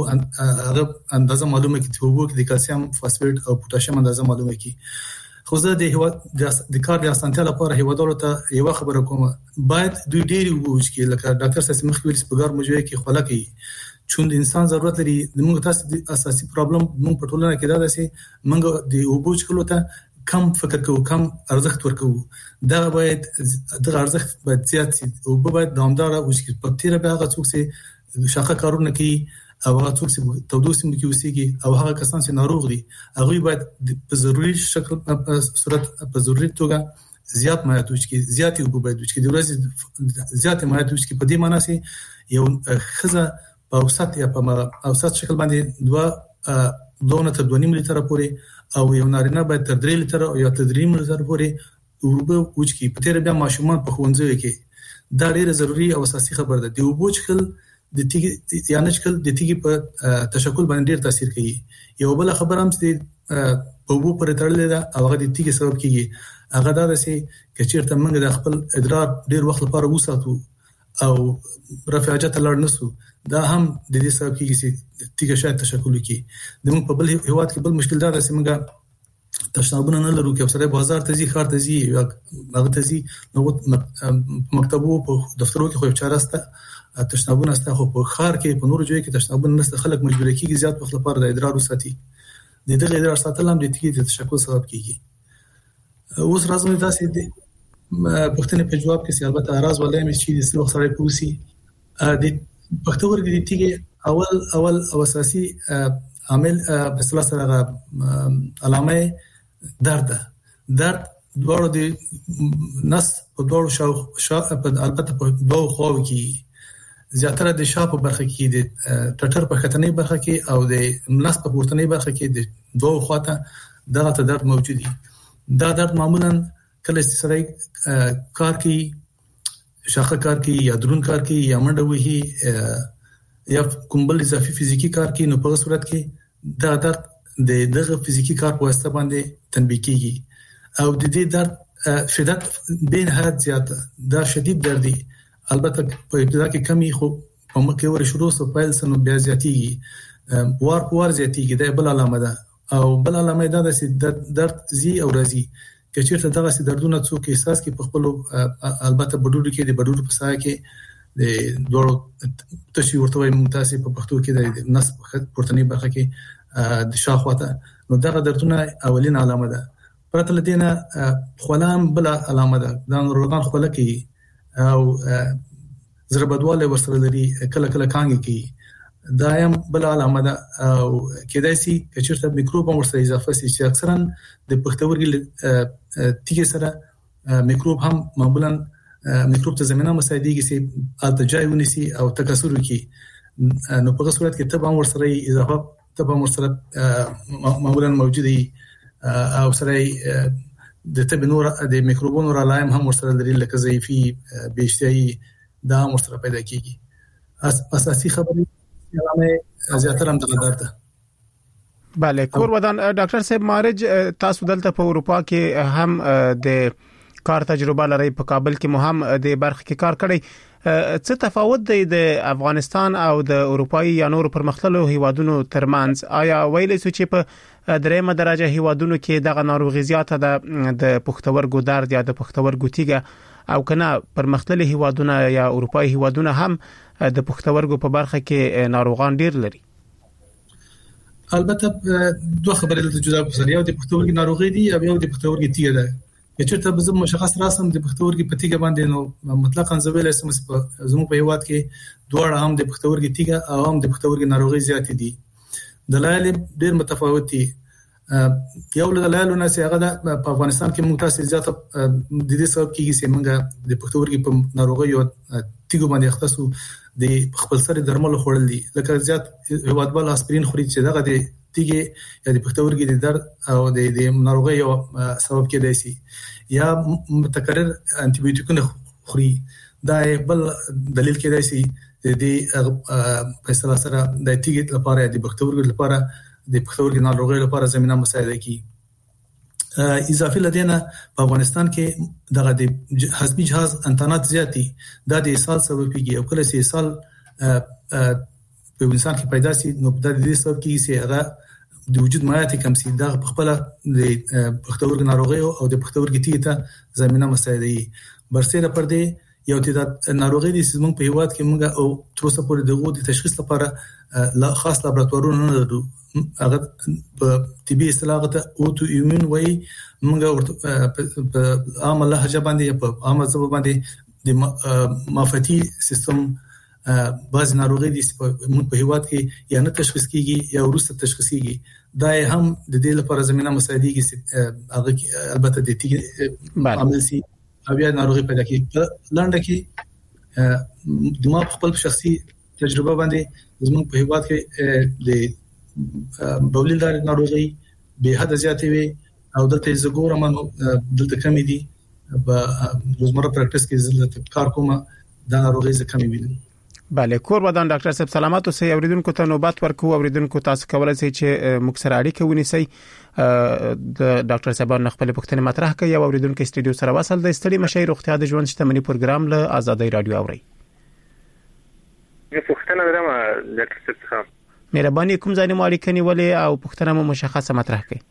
اندازه معلومه کړي چې اوبو کې د کلسیم، فاسفیټ او پوتاشیم اندازه معلومه کړي. خو زه د هوا د کار د اسانتیا لپاره هیوادونو ته یو خبره کوم، باید دوی ډېری اوبو وڅښي. لکه ډاکټر صاحب مخکې ویل چې په ګار مجوي کې خوله کوي چون د انسان ضرورت لري. موږ تاسو د اساسي پرابلم موږ په ټولنه کې دا ده چې موږ د اوبو څښلو ته کم فکر کوو، کم ارزښت ورکوو. دا باید د ارزښت باید زیات شي او باید دوامدار وشي. په تیر به هغه څوک چې شاخه کارونه کوي او هغه څوک چې تودوسي مو کې وسیږي او هغه کسان چې ناروغ دي هغه باید په ضروري شکل په صورت په ضروري توګه زیات مایعات وشي، زیات اوبه باید وشي. د ورځې زیات مایعات وشي په دې معنی چې یو خزه په اوسط یا په اوسط شکل باندې دوه دوه تر دوه نیم لیټر پورې او یو نارینه باید تر درې لیټر او یا تر درې نیم لیټر پورې اوبه وڅښي. په تیر بیا ماشومان په ښوونځي کې دا ډیره ضروری او اساسي خبره ده. د اوبو څښل د تیږې یا نه څښل د تیږې په تشکل باندې ډیر تاثیر کوي. یو بل خبره هم چې په اوبو پورې تړلې ده او هغه د تیږې سبب کیږي هغه دا ده چې کچیرته موږ د خپل ادرار ډیر وخت لپاره وساتو او رفع حاجت لړ نسو، دا هم د دې سبب کیږي چې تیږه شاید تشکل وکړي. د موږ په بل هیواد کې بل مشکل دا ده چې موږ تشنابونه نه لرو. کې سره بازار ته ځي، ښار ته ځي، هغه ته ځي نو مکتبو په دفترو کې خو چاره سته تشنابونه سته، خو په ښار کې په نورو ځایو کې تشنابونه نشته. خلک مجبور کیږي زیات وخت لپاره د ادرار وساتي. د دغه ادرار ساتل هم د تیږې د تشکل سبب کیږي. اوس راځم تاسو د پښتنې په جواب کې البته راز ولای مې چې د سلوخ سره پوسی د پښتورګي د تیږې اول اول او اساسي عامل په سلا سره علامه درد درد دوړو د نس په دوړو شاو شا په البته په دوه خواو کې زیاتره د شاپ برخه کې د ټټر په خطنې برخه کې او د ملاس په پورتنۍ برخه کې د دوه خواته دغه درد موجود دي. دا درد معمولا کله چې سړی کار کوي، شاخه کار کوي یا درون کار کوي یا منډه وهي یا کوم بل اضافي فزیکی کار کوي، نو په صورت کې دا درد د دغه فزیکی کار په واسطه باندې تنبیه کیږي او د دې درد شدت به نهایت زیات دا شدید درد دی. البته په ابتدا کې کمی خو په مکه ور شروع سو پیل سن بیا زیاتیږي، وار په وار زیاتیږي. دا بل علامه ده او بل علامه ده چې درد زی او رازي که چیرته دغه سي دردونه څوک احساس کې په خپل البته بډوډو کې د بډوډو په سایه کې د دوړو تشي ورته وي ممتازه په پښتو کې د نس پورتنی برخه کې د شاخواته، نو دغه دردونه اولین علامه ده. پرته لدينا خلام بل علامه ده، دا نورغان خله کې او زربدواله ورسره لري، کله کله کانګي کې دا هم بل علامه ده او کېدای شي چې چیرته میکروب هم ورسره اضافه شي چې اکثرا د پښتورګي تیږه سره میکروب هم معمولا میکروب ته زمينه مساعدېږي چې التجای ونیسي او تکثر وکړي، نو په صورت کې تبع ورسره اضافه تبع ورسره معمولا موجوده او سره د تب نور د میکروبونو را لایم هم ورسره لري، لکه ضعیفي بیشتري دا هم ورسره پیدا کیږي. اساسي خبرې علامه زیاتره هم دغه درته. بله کور ودان ډاکټر صاحب مارج تاسو دلته په اروپا کې هم د کار تجربه لري، په کابل کې مو هم د برخه کې کار کړی. څه تفاوت دی د افغانستان او د اروپאי یا نور پرمختللو هیوادونو ترمنځ؟ آیا ویلې سو چې په درېمه درجه هیوادونو کې دغه ناروغي زیاته ده د پښتورګو درد یا د پښتورګو تیږه، او کنه پرمختللي هیوادونه یا اروپאי هیوادونه هم د پښتورګو په برخه کې ناروغان ډیر لري؟ البته دوه خبرې د جدا بسریا او د پښتورګي ناروغي دي او یو د پښتورګي تیږه ده. چې ته به مشخص راسم د پښتورګي په تیږه باندې نو مطلقاً زویل اسمس په زمو په هیواد کې دوه هم د پښتورګي تیږه او هم د پښتورګي ناروغي زیات دي. دلایل ډېر متفاوت دي. یو له دلایلونو چې هغه په افغانستان کې ممتاز زیات د دې سبب کېږي چې موږ د پښتورګي په ناروغي او تیږه باندې اختصو د خپل سره درمل خوړل دي، لکه زیات هیواد بل اسپرین خوري چې دغه د تیږه یا د پښتورګي د درد او د ناروغي او سبب کېدای شي، یا متکرر انټي بایوټیکونه خوري. دا بل دلیل کېدای شي د په اصطلاح سره د تیږه لپاره د پښتورګي لپاره د پښتورګي ناروغي لپاره زمينه مساعده کوي. اضافي لدينا په افغانستان کې دغه د حسبي جهاز انترنت زیاتی دا د اسهال سبب کیږي او کله چې اسهال په انسان کې پیدا شي نو د دې سبب کیږي چې هغه د وجود مایات کم سي، دا په خپل د پښتورګي ناروغي او د پښتورګي تیږه ته زمينه مساعده کوي. برسره پر دې یو تعداد ناروغي دي چې موږ په هیواد کې موږ او تر اوسه پورې دغه د تشخیص لپاره خاص لابراتوارونه نه لرو. هغه په طبي اصطلاح ته اوټو ایمون وای، موږ په عام لهجه باندې په عام ژبه باندې د مافاتي سیستم بعض ناروغي دي چې موږ په هیواد کې یا نه تشخیص کیږي یا ورسته تشخیص کیږي. دا هم د دې لپاره زمينه مساعده کیږي چې هغه البته د تیږه عامل سي او بیا ناروغي پیدا کیږي. لنډه کې د ما خپل شخصي تجربه باندې زموږ په هیواد کې د بولندار ناروغي به حد زیاتې وي او دلته زګور من دلته کمی دي په روزمره پریکټس کې زلته کار کوم دا ناروغي ز کمی وي. بله کور ودان ډاکټر صاحب سلامات اوسئ. اوریدونکو ته نوبت ورکو. اوریدونکو تاسو کولای شئ چې مکسر اړیکه ونیسئ د ډاکټر صاحب نه خپل پوښتنه مطرح کړئ. او اوریدونکو استودیو سره وصل د استړي مشي روغتیا د ژوند شتمنۍ پروګرام له آزادۍ رادیو اوري. زه پوښتنه لرم ډاکټر صاحب. مهرباني کوم ځای مو اړیکه نیولې او پوښتنه مو مشخصه مطرح کړئ.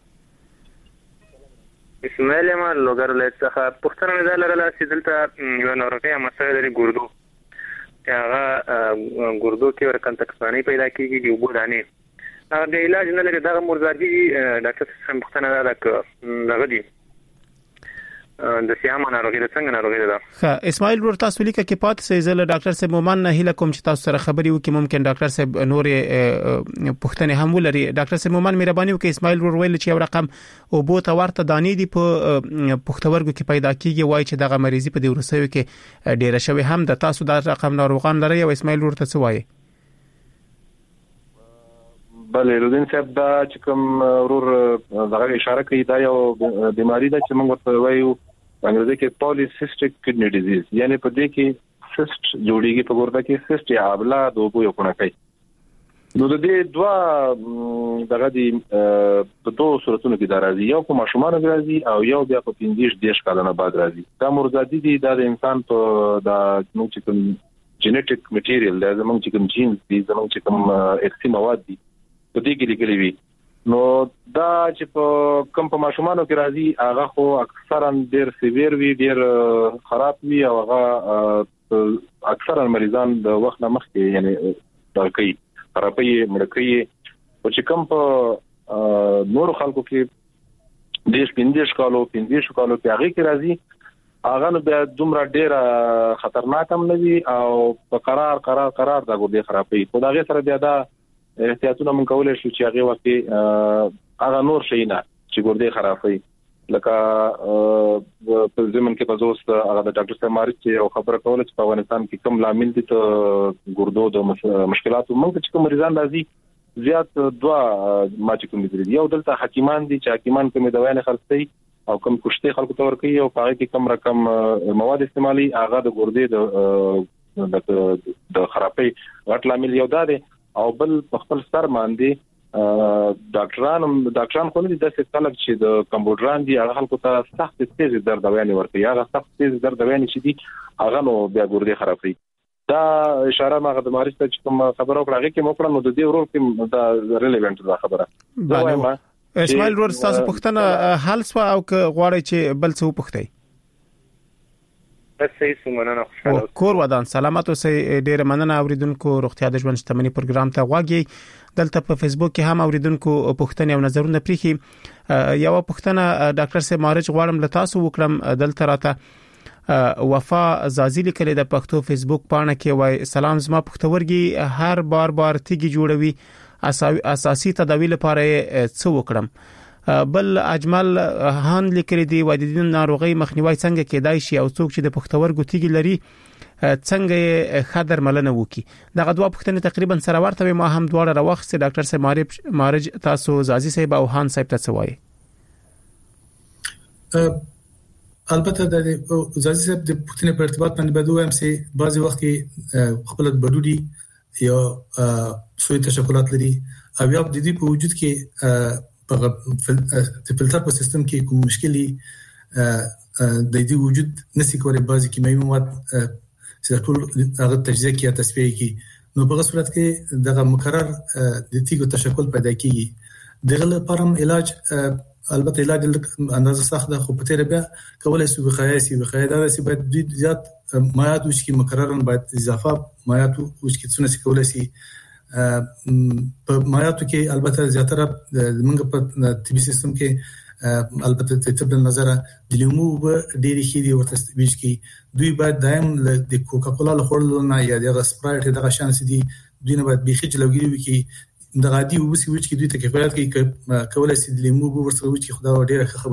اسماعیل ما لوګر ولایت څخه پوښتنه مې ده لرله چې دلته یو ناروغي مسله لري ګردو، هغه ګردو کې ورکن تکسانی پیدا کیږي د وبو دانې، هغه د علاج نه لري. دغه مرزادي ډاکټر صاحب پوښتنه ده که دغه دي د سیامه ناروغي د څنګه ناروغي ده. ښه اسماعیل ورته تاسو لیکه کې پات سي زله ډاکټر صاحب مومن نه هله کوم چې تاسو سره خبري وکي ممکن ډاکټر صاحب نورې پښتنه هم ولري. ډاکټر صاحب مومن مهرباني وکي اسماعیل ور ویل چې یو رقم او بو ته ورته دانی دی په پښتورګو کې پیدا کیږي وای چې دغه مریضي په دې ورسوي کې ډیره شوی هم د تاسو د رقم ناروغان لري او اسماعیل ورته څه وایي. بله رودین صاحب دا چې کوم ورور دغه اشاره کوي دا یو بیماری ده چې موږ ورته وایو انګریزي کې پالیسیسټیک کډنی ډیزیز، یعنی په دې کې سیست جوړیږي په ګرده کې سیست یا ابلا د اوبو یو کونه کوي. نو د دې دوا دغه دی په دوه صورتونو کې درازي، یو په ماشومان راځي او یو بیا په پنځه دیش کلونه بعد راځي. دا مرزادي دي د انسان په د نو چې کوم جینیټیک میټیریال د زمونږ چې کوم جینز دي زمونږ چې کوم اکسي مواد دي په دې کې لیکلي وي. نو دا چې په کوم په ماشومانو کې راځي هغه خو اکثرا ډېر سیویر وي، ډېر خراب وي او هغه اکثرا مریضان د وخت نه مخکې یعنی دغه خرابي مړکې او چې کوم په نور خلکو کې دیش پندیش کالو پندیش کالو کې هغه کې راځي هغه نو بیا دومره ډېر خطرناک هم نه وي او په قرار قرار قرار دا ګوري خرابي. خو دا غي سره بیا دا احتیاطونه مونږ کولای شو چې هغه وخت هغه نور شي نه چې ګردې خرابوي. لکه په زمون کې په زوست هغه د ډاکټر صاحب مارچ او خبره کوله چې په افغانستان کې کوم لامل دي ته ګردو د مشکلاتو مونږ چې کوم مریضان راځي زیات دوا ما چې کوم دي یو دلته حکیمان دي چې حکیمان کوم دوايانه خرڅي او کوم کوشته خلکو تور کوي او په هغه کې کم رقم مواد استعمالي هغه د ګردې د د خرابي غټ لامل یو ده او بل خپل سر باندې ډاکټران ډاکټران خو نه دي د څه طلب چې د کمپیوټران دي هغه خلکو ته سخت تیز درد دوايانه ورکوي، هغه سخت تیز درد دوايانه چې دي هغه نو بیا ګردې خرابوي. دا اشاره ما د مارچ ته چې کوم خبرو کړه کې مو کړم نو د دې ورور کې دا ریلیونت ده خبره. وایم اسماعیل ور تاسو پښتنه حل سو او غواړي چې بل څه وپښتئ. صحیح سمونه خوشاله کور ودان سلامات اوسئ. ډیر مننه اوریدونکو روغتیا د ژوند شتمنۍ پروګرام ته غواګي. دلته په فیسبوک کې هم اوریدونکو پوښتنې او نظرونه پریخي. یو پوښتنه ډاکټر سه مارج غواړم له تاسو وکړم. دلته راته وفا زازی لیکل د پښتو فیسبوک پاڼه کې وای سلام زما پښتورګي هر بار بار تیږي جوړوي اساسي تداوی لپاره څه وکړم. بل اجمل هان لیکل دی و د دې ناروغي مخنیوي څنګه کېدای شي او څوک چې د پښتورګو تیږي لري څنګه خطر ملنه وکي. دغه دوه پښتنې تقریبا سره ورته ما هم دواړه راوخسته. ډاکټر صاحب مارج مارج تاسو زازي صاحب او هان صاحب ته څه وایي؟ البته د زازي صاحب د پښتنې په ارتباط باندې بده وایم چې بعضي وخت کې خپل بډوډي یا سوی تشکلات لري او یا د دې په وجود کې په فلټر په سیستم کې کوم مشکلي د دې وجود نسی کولای بعضي کیمیاوي مواد چې ټول هغه تجزیه کې تصفیه کې نو په صورت کې دغه مکرر د تیګو تشکل پیدا کیږي. دغه لپاره علاج البته علاج اندازه سخت ده خو په تیر بیا کولای شي وخایسي وخایدا چې باید زیات مایات وش کې مکررن باید اضافه مایات وش کې څونه شي کولای شي په مایاتو کې البته زیاتره موږ په طبي سیستم کې البته د طب نظر د لیمو ډېری خې دي ورته تبيج کې دوی باید دائم د کوکا کولا له خورلو نه یا د سپرایټ دغه شانس دي دوی نه باید بيخي جلوګيري وکي د غادي وبسي وچ کې دوی ته کفایت کوي کولای شي د لیمو ورسره وچ خدا ډېره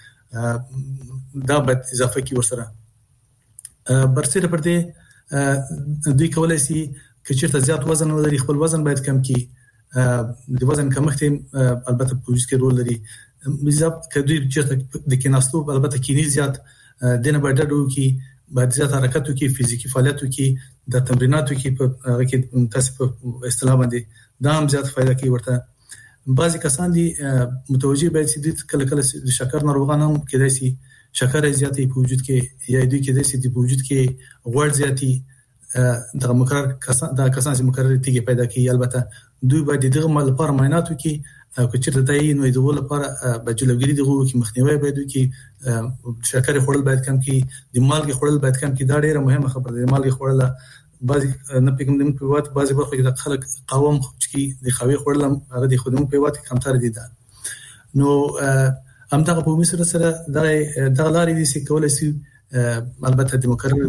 خبري دا باید اضافه کی ورسره برسره پر دې دوی کولای شي کچېرته زیات وزن ولري خپل وزن باید کم کړي. د وزن کمښت البته په وجود کې رول لري. بالذات کدوې چې د کیناستو البته کینی زیات دنه باید ډډو کې باید زیات حرکت وکړي فزیکی فعالیت وکړي د تمریناتو کې په هغه کې تاسو په اصطلاح باندې دا هم زیات فائدہ کوي ورته. بعضی کسان دي متوجي باید چې کله کله د شکر ناروغان هم کېدای شي شکر زیاتې په وجود کې یا دوی کېدای شي په وجود کې غوړ زیاتې دغه مکرر کسان دا کسان چې مکرر تیږي پیدا کوي البته دوی باید دغه مل لپاره معایناتو کې او کچېرته دای نو د ول لپاره بجلوګری دغه کې مخنیوي باید کې شکر خورل باید کم کې د مالګي خورل باید کم کې دا ډیره مهمه خبره ده. مالګي خورل بعضی نه پیګم د په وخت بعضی برخه کې د خلک قوم چې د خوي خورل هغه د خودمو په وخت کمتر دي ده. نو هم دغه په مصر سره د د لارې دي چې کولای شي البته د مقرره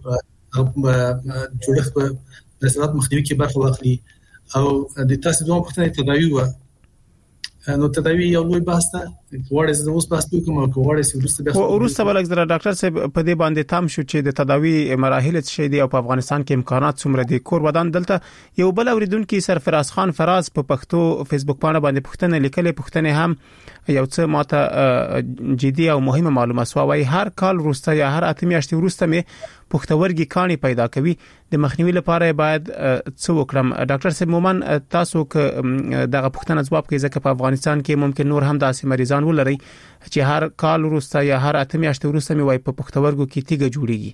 جوړښت په رسالت مخنیوي کې برخه واخلي او د تاسو دوه پښتنې تداوی و نو تداوی یو لوی بحث ده وړه زه اوس بحث کوم او وړه سي ورسته به ورسته بلک زره ډاکټر صاحب په دې باندې تام شو چې د تداوی مراحل څه دي او په افغانستان کې امکانات څومره دي کور ودان دلته یو بل اوریدونکو سرفراز خان فراز په پښتو فیسبوک باندې باندې پښتنه لیکلې پښتنه هم یو څه ماته جدي او مهمه معلومه سوای هر کال ورسته یا هر اته میاشتې ورسته مې پښتورګي کاني پیدا کوي د مخنیوي لپاره باید څه وکړم ډاکټر صاحب مومن تاسو ک دغه پښتنه ځواب کوي ځکه په افغانستان کې ممکن نور هم داسې مریضان ولري چې هر کال ورسته یا هر اته میاشتې ورسته مې وای په پښتورګو کې تیګه جوړیږي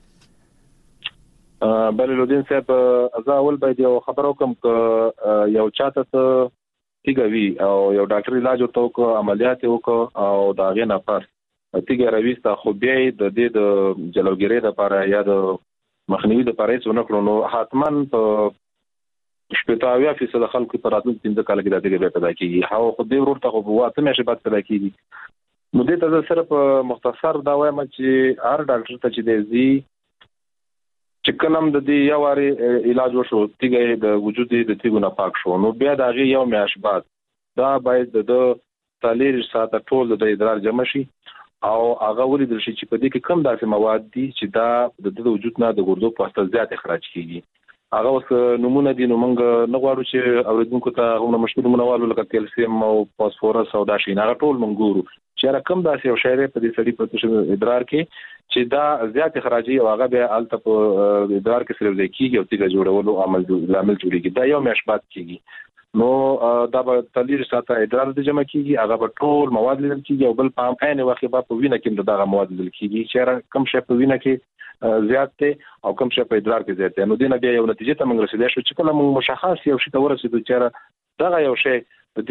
بل لودین صاحب ازا اول باید یو خبرو کوم ک یو چاته تیګه وی او یو ډاکټر علاج وکړو کو عملیات وکړو او دا غي نه پس تیګه راويسته خو بیا د دې د جلوګری د لپاره یا د مخنیوي د لپاره څه نکړو نو حتمان په شپږ فیصد خلکو په راتلونکي پنځه کال کې د دې پیدا کیږي هغه خو دې ورته خو واته مې شبات پیدا کیږي نو دې ته سره په مختصر دا وایم چې هر ډاکټر ته چې دی چې کلم د دې یو واري علاج وشو تیګه د وجود د تیګو نه پاک شو نو بیا دا غي یو میاش بعد دا باید د تلیر ساته ټول د ادرار جمع شي او هغه ولیدل شي چې په دې کې کم داسې مواد دي چې دا د وجود نه د ګردو په واسطه زیات اخراج کیږي هغه اوس نمونه دي نو موږ نه غواړو چې اوریدونکو ته غوښنه مشکل منوالو لکه کلسیم او فاسفورس او دا شي نه ټول موږ ګورو چې رقم داسې او شایره په دې سړي په ادرار کې چې دا زیات اخراجي او هغه به الته په ادرار کې سره ځکیږي او تیګه جوړولو عمل عمل جوړیږي دا یو مشبات کیږي نو دا به تلیر ساته ادرار د جمع کیږي هغه به ټول مواد لیدل کیږي او بل په عین وخت به په وینه کې دغه مواد لیدل کیږي چې کم شي په وینه کې زیات دي او کم شي په ادرار کې زیات دي نو دینه بیا یو نتیجه ته موږ رسیدای شو چې کله موږ مشخص یو شی ته ورسېدو چې دا یو شی د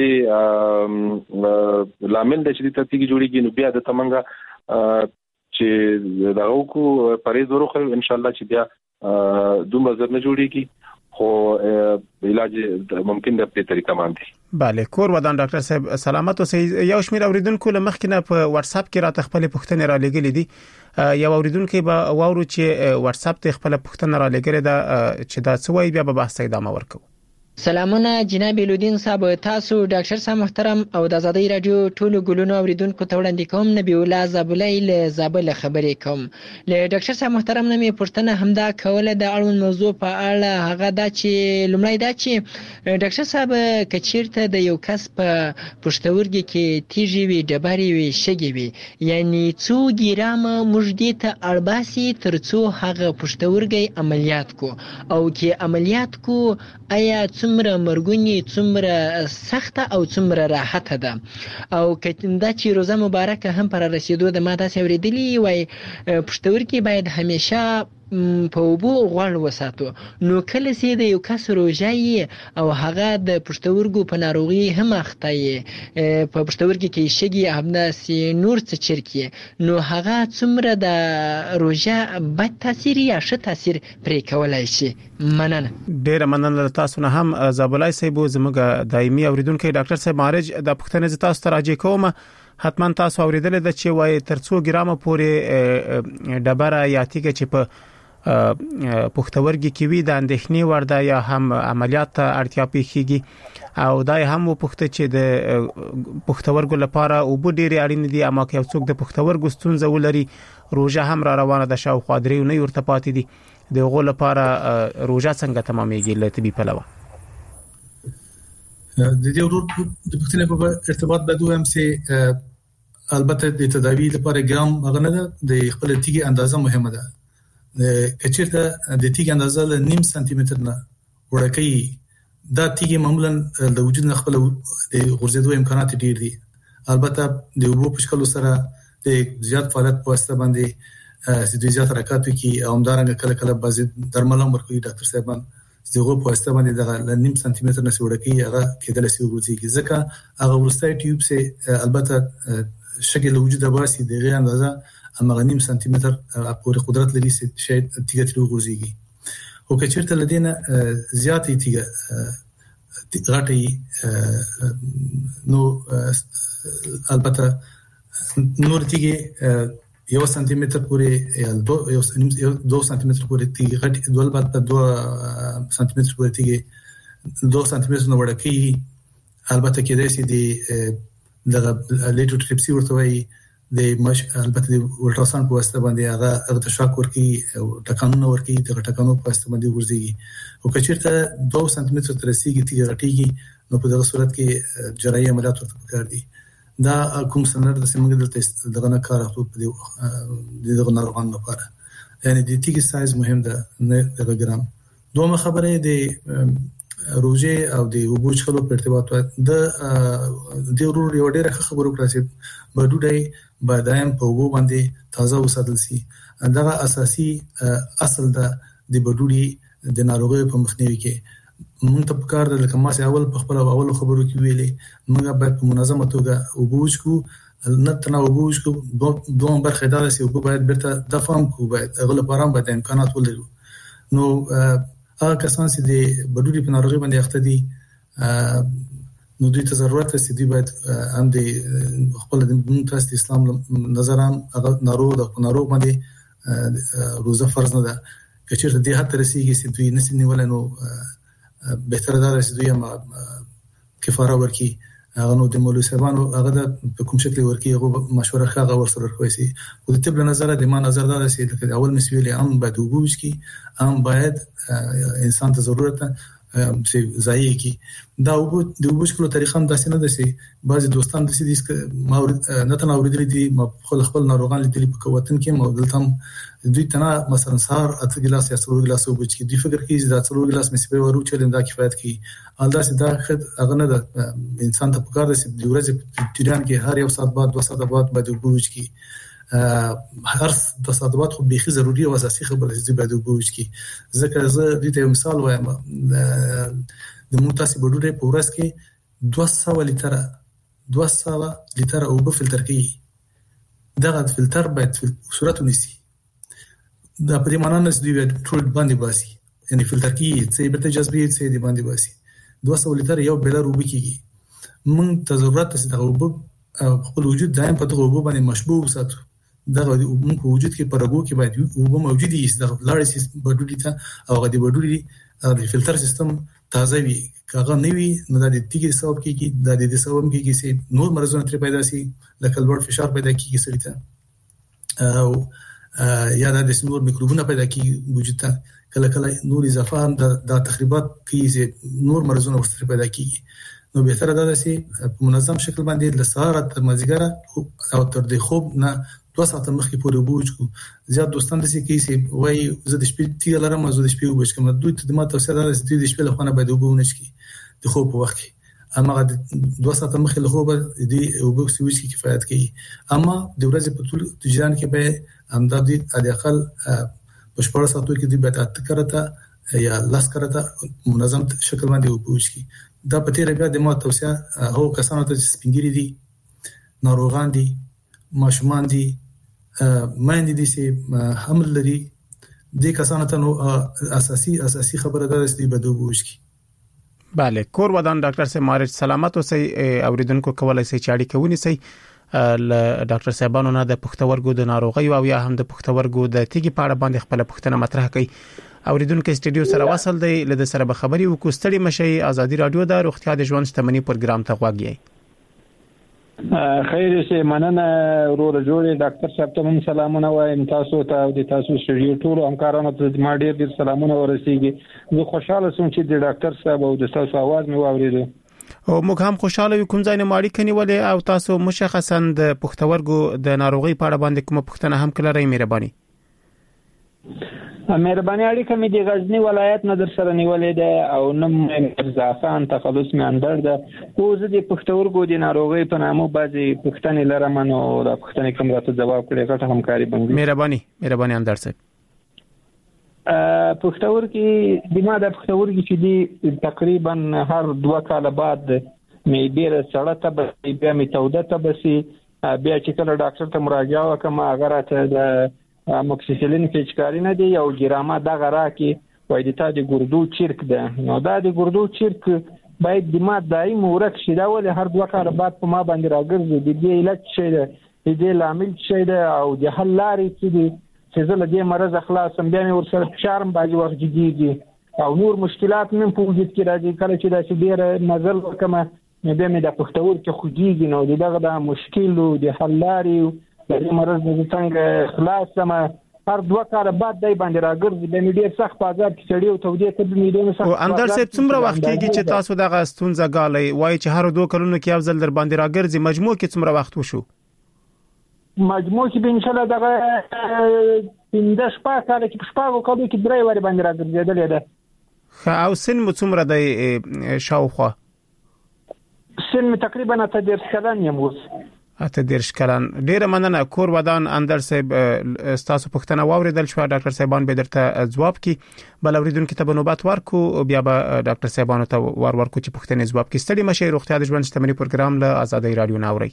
دې لامل د چې د تیګي جوړیږي نو بیا د تمنګ چې دا وکړو پرېز ورخه ان شاء الله چې بیا دومره زر نه جوړیږي خو علاج ممکن د په طریقه باندې bale کور ودان ډاکټر صاحب سلامت اوسئ یو شمیر اوریدونکو له مخکنه په واتس اپ کې راته خپل پوښتنه را لګلې دي یو اوریدونکو به واورو چې واتس اپ ته خپل پوښتنه را لګلې ده چې دا څه وایي بیا به بحث ادامه ورکو سلامونه جناب لودین صاحب تاسو ډاکټر صاحب محترم او د آزادۍ رادیو ټولو ګلونو اوریدونکو ته وړاندې کوم نبی الله زابلای له زابل خبرې کوم له ډاکټر صاحب محترم نه مې پوښتنه همدا کوله د اړوند موضوع په اړه هغه دا چې لومړی دا چې ډاکټر صاحب کچیرته د یو کس په پښتورګي کې تیږي وي ډبرې وي شګې وي یعنی څو ګرام موږ دې ته اړباسي ترڅو هغه پښتورګي عملیات کو او کې عملیات کو آیا څومره مرګونی څومره سخته او څومره راحته ده او کله چې روزه مبارکه هم پر رسیدو د ماده سوریدلی وای پښتورګي باید همیشه په وبو غوړ وساتو نو کله سي د یو کس روزای او هغه د پښتورګو په ناروغي هم اخته په پښتورګي کې شګي همدا سي نور څه چرکی نو هغه څومره د روزه بد تاثیر یا ښه تاثیر پرې کولای شي مننه ډیر مننه تاسو نه هم زابلای صاحب زموږ دایمي اوریدونکو ډاکټر صاحب مارج د پښتنې ز تاسو ته راځي کوم حتما تاسو اوریدل د چې وای ترڅو ګرامه پورې ډبره یا تیګه چې په پښتورګي کې وي د اندېښنې ورده یا هم عملیات ته اړتیا پیښیږي او دا هم پښته چې د پښتورګو لپاره او بو ډېری اړین دي اما که څوک د پښتورګو ستونزه ولري روزه هم را روانه ده شاوخوا درې نه ورته پاتې دي د غو لپاره روزه څنګه تمامېږي لته بي پلوه د دې ورو د پښتنې په ارتباط بدو هم سي البته د تداوی لپاره ګرام هغه نه د خپل تیګي اندازه مهمه ده کچیرته د تیګ اندازه له نیم سانتي متر نه وړکې دا تیګ معمولا د وجود نه خپل د غورځېدو امکانات ډیر دي البته د وبو په شکل سره د زیات فعالیت په واسطه باندې د زیات حرکت کی او همدارنګه کله کله بعضی درمل هم ورکوي ډاکټر صاحبان دغه په واسطه باندې د نیم سانتي متر نه وړکې هغه کېدل شي ورځي ځکه هغه ورستای ټیوب سه البته شکل وجود باسي د غیر اندازه اما نیم سانتي متر پورې قدرت لري چې شاید تیګه تلو غورځيږي او کچیرته لدينا زیاتې تیګه غټي نو البته نور تیږي یو سانتي متر پورې یا دو یو دو سانتي متر پورې تیږي غټ دول بعد په دو سانتي متر پورې تیږي دو سانتي متر نو وړکی البته کې د سي دي د لیټو ټریپسي ورته وي د مش البته د الټراساوند په واسطه باندې هغه هغه شاک ورکی ټکانونه ورکی د ټکانو په واسطه باندې ورځي او کچیرته دو سانتي متر تر رسیدي تیږي غټيږي نو په دغه صورت کې جراحي عملیات ورته پکار دي دا کوم سند د سیمګ دلته دغه نه کار اخلو په دې دغه ناروغان لپاره یعنی د تیږي سایز مهم ده نه دغه ګرام دوه خبره د روزه او د وبوچ خلو په ارتباط د د ضروري یو ډیره خبرو کړی بډوډای بادایم په وبو باندې تازه وساتل سي دا اساسي اصل ده د بډوډي د ناروغي په مخنیوي کې مونږ ته پکار د لکه ما سي اول په خپل اول خبرو کې ویلې موږ باید په منظمه توګه وبوچ کو نه تنه وبوچ کو دوه برخه دا سي وبو باید برته د فهم کو باید غل پرام باید امکانات ولرو نو هغه کسان چې د بډوډي په ناروغي باندې اخته دي نو دوی ته ضرورت است چې باید هم د خپل د مونږ د اسلام نظران هغه ناروغ د ناروغ باندې روزه فرض نه ده کچېر دې حتی رسیږي چې دوی نسي نیول نو بهتره ده چې دوی هم کفاره ورکي هغه نو د مولوی صاحبانو هغه د کوم شکل ورکي هغه مشوره هغه ورسره کوي سي او د طب نظر د ما نظر دا چې د اول مسویل هم باید وګورئ کی هم باید انسان ته ضرورت چې ځای کی دا وګ د وګ شکل طریقه هم داسې نه ده چې بعضي دوستان د سې ما نه تنه اوریدل دي ما خپل خپل ناروغان لیدل په وطن کې مودل تم دوی تنه مثلا سهار اته ګلاس یا څلور ګلاس وګ چې دوی فکر کوي چې دا څلور ګلاس مې سپه ورو چلند دا کفایت کوي الدا چې دا خد هغه نه ده انسان ته پکار دي چې د ورځې تیران کې هر یو ساعت بعد دوه ساعت بعد باید وګ کی هر د صدوات خو بيخي ضروري او اساسي خبره چې باید وګورئ کی ځکه زه دې ته مثال وایم د مونتاسي بډوډه په ورځ کې دوه سوه لیټر دوه سوه لیټر او په فلټر کې دغه فلټر باید صورت ونیسي دا په دې معنی نه چې دوی ټول باندې باسي یعنی فلټر کې چې به ته جذبي چې دې باندې باسي دوه سوه لیټر یو بلر وب کېږي مونږ ته ضرورت چې دغه وب خپل وجود دائم په دغه وب باندې مشبوع وساتو دغه موږ په وجود کې پرګو کې باید وب موجود وي چې د لاړې سیس بډوډي ته او غدي بډوډي د فلټر سیستم تازه وي کاغه نه وي نو د تیږي سبب کېږي د دې سبب کېږي چې نور مرزونه تر پیدا شي لکه لوړ فشار پیدا کېږي سړی ته او یا د نور میکروبونه پیدا کېږي وجود ته کله کله نور اضافه هم د تخریبات کېږي نور مرزونه ورسره پیدا کېږي نو به تر دا چې په منظم شکل باندې د سهار تر مازیګر او تر د خوب نه دوه ساعته مخکې پورې وبوج کو زیات دوستان د سې کیسې وای زه د شپې تیل لرم زه د شپې وبوج کوم دوی ته د ما توصیه ده چې د شپې لخوا نه باید وبونه شي د خوب په وخت کې اما د دوه ساعته مخکې له خوبه د وبوج سويچ کې کفایت کوي اما د ورځې په ټول تجران کې به امداد د اقل په شپږ ساعتو کې د بیت اتکرته یا لاس کرته منظم شکل باندې وبوج کی دا په تیر بیا د ما توصیه هو کسانو ته سپینګری دي ناروغان دي ماشومان دي ماندې دي چې حمل لري د کسانو ته نو اساسي اساسي خبره ده چې بده وګورئ کی bale کور ودان ډاکټر سه مارج سلامت اوسئ اوریدونکو کولای شي چې اړیکه ونیسئ ل ډاکټر صاحبانو نه د پښتورګو د ناروغي او یا هم د پښتورګو د تیږي په اړه باندې خپل پوښتنه مطرح کړي اوریدونکو استډیو سره وصل دی له سره به خبري وکړو ستړي مشي ازادي رادیو د روغتیا د ژوند شتمنۍ پروګرام ته غواګي خیر سه مننه ورور جوړې ډاکټر صاحب ته هم سلامونه وایم تاسو ته او د تاسو سټډیو ټول همکارانو ته ما ډیر ډیر سلامونه ورسیږي زه خوشاله سوم چې د ډاکټر صاحب او د تاسو आवाज مې واوریدو او موږ هم خوشاله یو کوم ځای نه ماړی کني ولې او تاسو مشخصا د پښتورګو د ناروغي په اړه باندې کوم پوښتنه هم کړئ مهرباني مهرباني اړیکه مې د غزنی ولایت نه در سره نیولې ده او نم مرزاخان تخلص مې اندر ده او زه د پښتورګو د ناروغي په نامه بعضي پښتنې لرم نو د پښتنې کوم راته جواب کړی غټه همکاري باندې مهرباني مهرباني اندر صاحب پښتورګي د ما د پښتورګي چې دی تقریبا هر دوه کال بعد مې ډیره سړه ته بیا مې توده ته بسي بیا چې کله ډاکټر ته مراجعه وکم هغه راته د مکسیسلین پیچکاری نه دی یو ګرامه دغه راکي وای د تا د ګردو چیرک ده نو دا د ګردو چیرک باید د ما دایم ورک شي دا ول هر دوه کال بعد په ما باندې راګرځي د دې علاج شي دې لامل شي او د حل لارې څه دي چې زه له دې مرض خلاصم بیا مې ورسره فشار باندې وخت جديږي او نور مشکلات من په وجود کې راځي کله چې دا چې ډېر نظر وکم بیا مې د پښتورګي خوږیږي نو دغه د مشکل او د حل لارې د دې مرض د څنګه خلاصم هر دوه کال بعد دای باندې راګرځي د میډیا سخت بازار کې چړې او تودې ته د میډیا سخت او اندر سه څومره وخت کېږي چې تاسو دغه ستونزه غالي وای چې هر دوه کلونو کې افضل در باندې راګرځي مجموع کې څومره وخت وشو مجموع کې به ان شاء الله دغه پنځه شپږ کال کې شپږ کال کې درې وری باندې راګرځیدل ده خو او سن مو څومره د شاوخوا سن تقریبا ته ډیر کلن یم اوس اته دیرش کلن ډیره مننه کور ودان اندر صاحب تاسو پښتنه واوریدل شو ډاکټر صاحبان به درته جواب کی بل اوریدونکو ته نوبت ورکو بیا به ډاکټر صاحبانو ته ور ورکو چې پښتنه جواب کی ستړي مشه روغتیا د ژوند شتمنۍ پروګرام له آزادۍ رادیو ناوري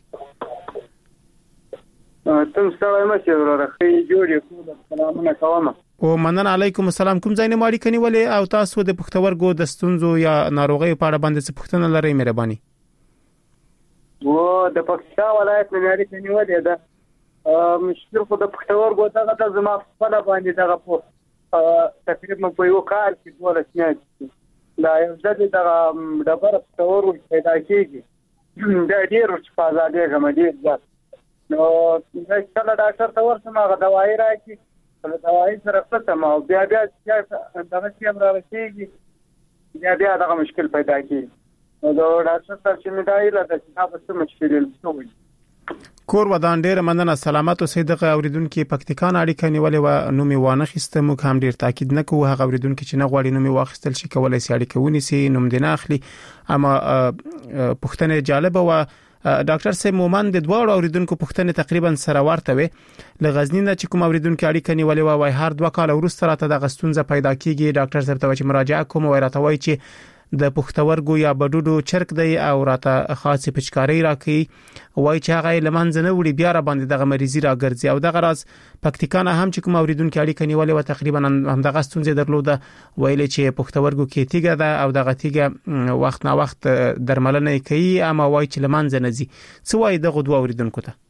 تم ستړي مشه وراره خې جوړې کوم سلامونه کوم او مننه علیکم السلام کوم ځای نه ماړی کني ولې او تاسو د پښتورګو د ستونزو یا ناروغي په اړه باندې څه پښتنه لري مهرباني و د پاکستان ولایت نه لري کني ولې دا مشکل خو د پښتورګو دغه د زما په باندې دغه په تقریبا په یو کال کې دوه سنې دا یو ځل دغه د بر پښتورګو پیدا کیږي دا ډیر په ازادي غمدي ځات نو دا کله ډاکټر ته ورسم هغه دوايي راکړي کله دوايي سره ختم او بیا بیا دغه څه امر راکېږي بیا بیا دغه مشکل پیدا کیږي دا ډاکټر صاحب چې مدایي لا د تاسو څه مشکل شوی کور ودان ډیر مننه سلامت او صدقه اوریدونکو پکتیکان اړیکه نیولې و نو می وانه خسته مو هم ډیر تاکید نکوه هغه اوریدونکو چې نه غواړي نو می واخستل شي کولای سي اړیکه ونیسي نوم دینه اخلي اما پښتنه جالبه و ډاکټر سه مومن د دوه اوریدونکو پښتنه تقریبا سره ورته وي ل غزنی نه چې کوم اوریدونکو اړیکه نیولې و وای هر دوه کال وروسته راته د غستونزه پیدا کیږي ډاکټر صاحب ته چې مراجعه کوم و راته وای چې د پښتورګو یا بډوډو چرک دی او راته خاصه پچکاری راکې وای چې هغه لمنځ نه وړي بیا را باندې دغه مریضي راګرځي او دغه راز پکتیکانه هم چې کوم اوریدونکو اړیکه نیولې و تقریبا هم دغه ستونزې درلوده ویل چې پښتورګو کې تیګه ده او دغه تیګه وخت نه وخت درملنه کوي اما وای چې لمنځ نه ځي څه وای دغه دوه اوریدونکو ته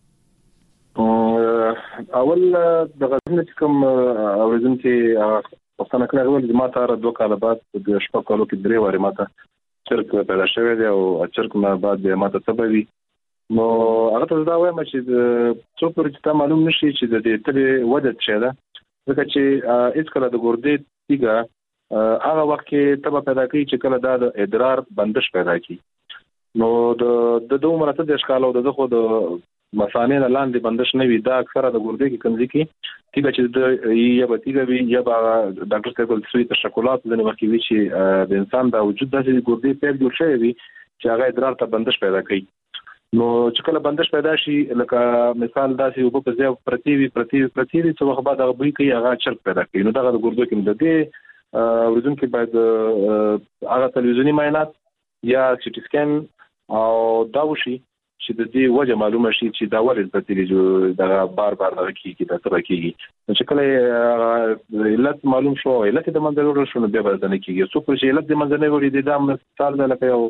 اول دغه کوم اوریدونکو پښتنه کړه ول ما ته را دوه کال بعد د شپږ کالو کې درې واره ما ته چرک پیدا شوی دی او چرک نه بعد ما ته سببي نو هغه ته دا وایم چې څو پر چې معلوم نشي چې د دې تل وده څه ده ځکه چې هیڅ کله د ګردې تیګه هغه وخت کې تبه پیدا کوي چې کله د ادرار بندش پیدا کوي نو د د دوه مرته د اشکال او د خو د مسانې لاندې بندش نه وي دا اکثره د ګردې کې کمزې کې تیګه چې د یا به تیګه وي یا به ډاکټر صاحب د سوي تشکلات د نوښت کې چې د انسان د وجود د ګردې په جوړ شوی وي چې هغه ادرار ته بندش پیدا کوي نو چې کله بندش پیدا شي لکه مثال داسې وب په ځای پرتی وي پرتی وي پرتی وي څو وخت بعد هغه بوی کوي هغه چرک پیدا کوي نو دغه د ګردو کې د دې ورزون کې باید هغه تلویزیونی معاینات یا سی ټي سکین او دا وشي چې د دې وجه معلومه شي چې دا ولې د تلویزیون دا بار بار دغه کیږي دا څه کیږي چې کله علت معلوم شو علت د منځ ورو شو بیا به نه کیږي څو پر علت د منځ نه ورې د دام مثال د لکه یو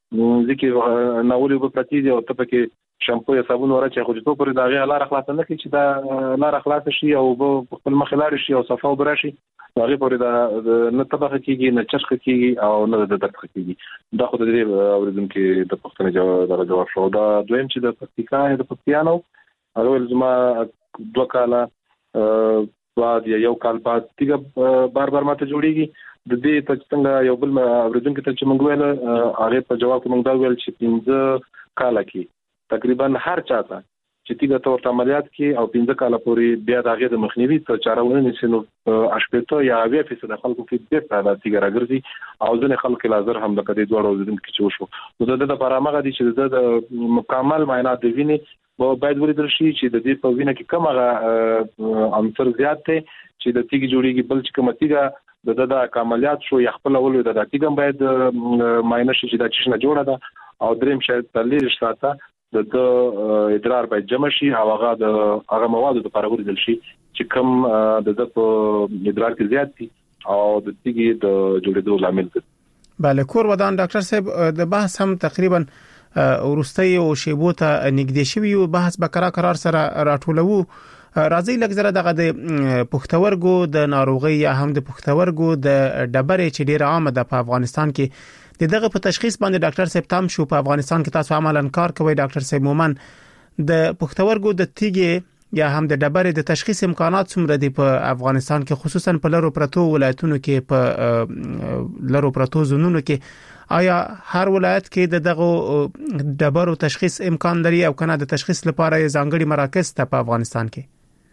ځکه ناولې په پرتی دی او ته پکې شامپو یا صابون ورچې خو چې په دا غي لار خلاص نه کی چې دا لار خلاص شي او په خپل مخ لار شي او صفه وبرشي هغه پورې دا نه طبقه کیږي نه چرخ کیږي او نه د دقت کیږي دا خو د دې اوریدونکو د پښتنه جواب جواب شو دا دویم چې د پکتیکا د پکتیانو هغه زما دوه کاله بعد یا یو کال بعد تیګه بار بار ماته جوړیږي د دې په څنګه یو بل اوریدونکو ته چې موږ ویل هغه په جواب کې موږ دا ویل چې پنځه کال کې تقریبا هر چاته چې تیګه تور عملیات کې او پنځه کال پورې بیا د هغه د مخنیوي ته چارهونه نشي اشپېته یا اویا فیصد خلکو کې د پیدا تیګه راګرځي او ځنه خلک لازر هم د کدي دوه اوریدونکو کې وشو نو د د لپاره مغه دي چې د مکمل معاینات د وینې باید ولیدل شي چې د دې په وینه کې کوم هغه عنصر زیات دی چې د تیګ جوړیږي بل چې کوم تیګه د د عملیات شو خپل اول د تیګم باید معاینه شي چې د چشنه جوړه ده او دریم شاید تللی شاته د ادرار باید جمع شي او هغه د هغه مواد د لپاره ولیدل شي چې کوم د د ادرار کې زیات دي او د تیګ د جوړېدو لامل دي بله کور ودان ډاکټر صاحب د بحث هم تقریبا ورستي او شیبو ته نږدې شوی او بحث به قرار قرار سره راټولو. راځي لږ زره دغه د پښتورګو د ناروغي یا هم د پښتورګو د ډبرې چې ډیر عامه ده په افغانستان کې د دغه په تشخیص باندې ډاکټر صاحب تام شو په افغانستان کې تاسو عملاً کار کوي ډاکټر صاحب مومن د پښتورګو د تیږې یا هم د ډبرې د تشخیص امکانات څومره دي په افغانستان کې خصوصا په لرو پرتو ولایتونو کې په لرو پرتو زونونو کې آیا هر ولایت کې د دغه ډبرو تشخیص امکان لري او کنه د تشخیص لپاره ځانګړي مراکز ته په افغانستان کې؟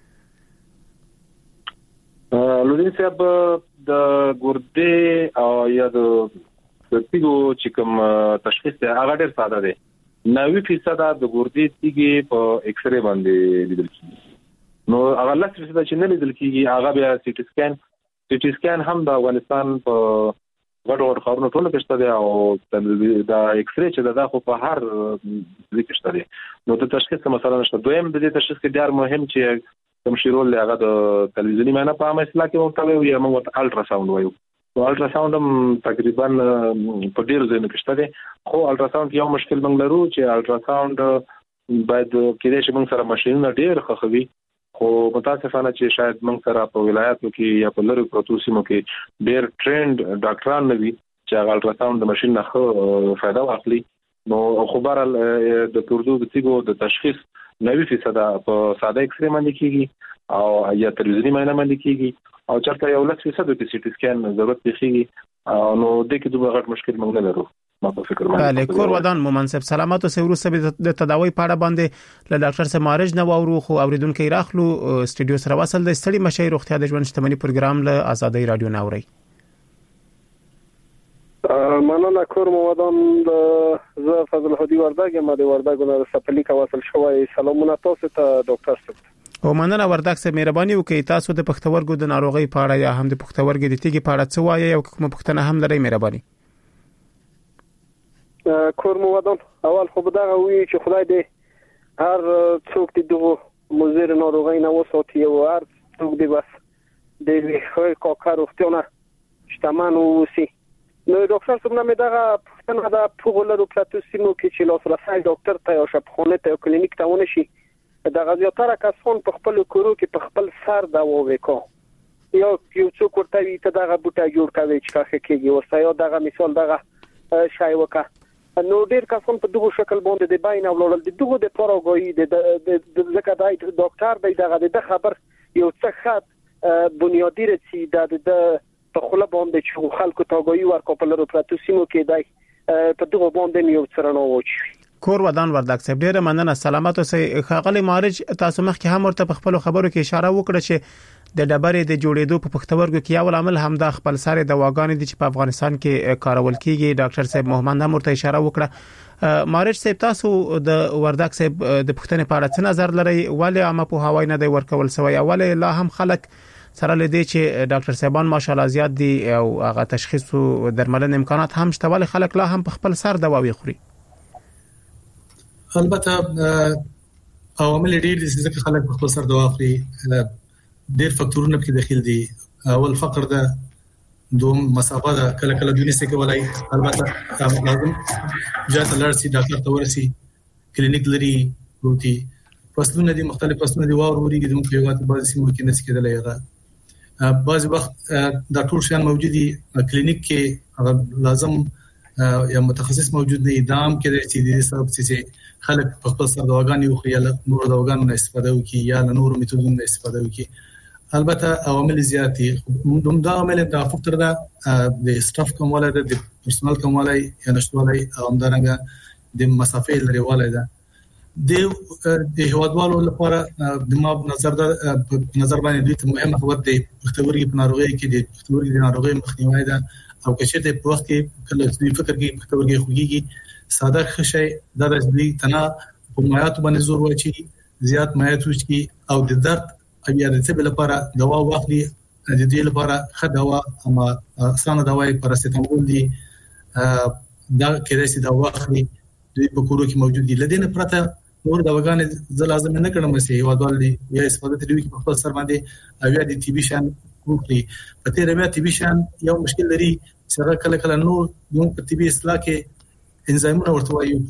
لودین صاحب د ګردې او یا د د تیګو چې کوم تشخیص دی هغه ډېر ساده دی. نوي فیصد د ګردې تیګې په ایکس ری باندې لیدل کیږي. نو هغه لس فیصد چې نه لیدل کیږي هغه بیا سی ټي سکین سی ټي سکین هم د افغانستان په غټ غټ خارونو ټول کې شته دی او د ایکس ری چې دا خو په هر ځای کې شته دی. نو د تشخیص مثلا نشته. دویم د دې تشخیص کې ډېر مهم چې کوم شیرول هغه د تلویزیونی معنا په عامه اصطلاح کې ورته وي یا موږ الټرا ساوند وایو. نو الټرا ساوند هم تقریبا په ډیرو ځایونو کې شته دي. خو الټرا ساوند یو مشکل موږ لرو چې الټرا ساوند باید کېدای شي موږ سره ماشینونه ډیر خخوي، خو متاسفانه چې شاید موږ سره په ولایتونو کې یا په لرو پروتو سیمو کې ډیر ټرینډ ډاکټران نه وي چې الټرا ساوند د ماشين نه خو فائدہ واخلي. نو خبر د پردو د تیګو د تشخیص نوي فیصد په ساده ایکس ری باندې کیږي او یا تلویزیونی معاینه باندې کیږي او چرته یو لس فیصد د سی ټي سکین ضرورت کیږي. نو د کې دوه غټ مشکل موږ نه لرو. ما په فکر باندې بله کور ودان مومنصب سلامات او سروسه د تداوی په اړه باندې له ډاکټر سره مارج نه وورو خو اوریدونکو راخلو استودیو سره وصل د ستړي مشي روغتیا د ژوند شتمنۍ پروګرام له آزادۍ رادیو ناوري. مننه کور مو ودان د ز فضل هدی وردګ ما د وردګ نه سپلی کا وصل شوی. سلامونه تاسو ته ډاکټر صاحب. او مننه وردګ صاحب مهرباني وکړئ تاسو د پښتورګو د ناروغي په اړه یا هم د پښتورګو د تیږې په اړه څه وایي او کوم پښتنه هم لري مهرباني. کور مو ودان اول خو بدغه وی چې خدای دې هر څوک دې دغه مزیر ناروغي نه وساتي او هر څوک دې بس دې خو کاکر وختونه شتمان وسی. نو ډاکټر صاحب نه مې دغه پښتنه د پوغلرو پلاتو سیمو کې چې لاس رسای ډاکټر ته او شپخونه ته کلینیک ته ونه شي دغه زیاتره کسان په خپل کورو کې په خپل سر دا وویکو یو یو څوک ورته وي ته دغه بوټه جوړ کوي چې کاخه کېږي او سایو دغه مثال دغه شای وکا. نو ډیر کسان په دغه شکل باندې د باین او لول د دغه د پاراګوي د ځکه دای ډاکټر دی دغه د خبر یو څه خاط بنیادی رسي د په خله باندې چې خلکو تاګوي ورکو په لرو پراتو سیمو کې دی په دغه باندې یو څرنو وچی. کور ودان وردګ صاحب ډیره مننه سلامات اوسئ. خاغلی مارج تاسو مخکې هم ورته په خپل خبرو کې اشاره وکړه چې د ډبرې د جوړېدو په پښتورګو کې یو عامل هم د خپل سره د واګانې دي چې په افغانستان کې کارول کیږي. ډاکټر صاحب محمد هم ورته اشاره وکړه. مارج صاحب تاسو د وردګ صاحب د پښتنې په اړه څه نظر لرئ؟ ولې عامه په هوای نه دی ورکول سوی؟ ولې لا هم خلک سره لدی چې ډاکټر صاحبان ماشاءالله زیات دي او هغه تشخیص او درملنه امکانات هم شته ولې خلک لا هم په خپل سر دواوی خوري؟ البته عوامل ډیر دي چې خلک په خپل سر دوا خوري. ډیر فاکتورونه په داخل دي. اول فقر ده، دوم مسافه ده، کله کله دونی سره کولای البته لازم جات لارسي ډاکټر ته ورسي کلینیک لري روتي فصلونه دي مختلف فصلونه دي واور وريږي د مخلوقات بعض سیمو کې نس کېدلای هغه بعض وخت د ټول شان موجودي کلینیک کې لازم یا متخصص موجود نه ادام کې د دې سبب چې خلک په خپل سر دواګانې خو یا نور دواګانو نه استفاده وکړي یا نور میتودونو نه استفاده وکړي. البته عوامل زیات دي. دوم دا عوامل د فکر ده د سټاف کومواله ده، د پرسونل کومواله یا نشټواله او همدارنګه د مسافې لري والي ده. د د هوادوالو لپاره د ما نظر ده نظر باندې دوی ته مهمه خبر دی پښتورګي په ناروغي کې د پښتورګي د ناروغي مخنیوي ده او که چې د وخت کې کله چې فکر کې پښتورګي خوږي ساده خشي د دې تنا په مایات باندې زور واچي زیات مایات وشي او د درد او یا د څه لپاره دوا واخلي د دې لپاره ښه دوا اما اسانه دوايي پاراسټامول دي دا کېدای شي دوا واخلي دوی په کورو کې موجود دي. لدینه پرته نور دواګانې ز لازم نه کړم چې هوادوال دي یا استفاده کوي په خپل سر باندې او یا د ټي بي شان کوکلي په تیر بیا ټي بي شان یو مشکل لري چې کله کله نور یو په ټي بي اصلاح کې انزایمونه ورته وایي په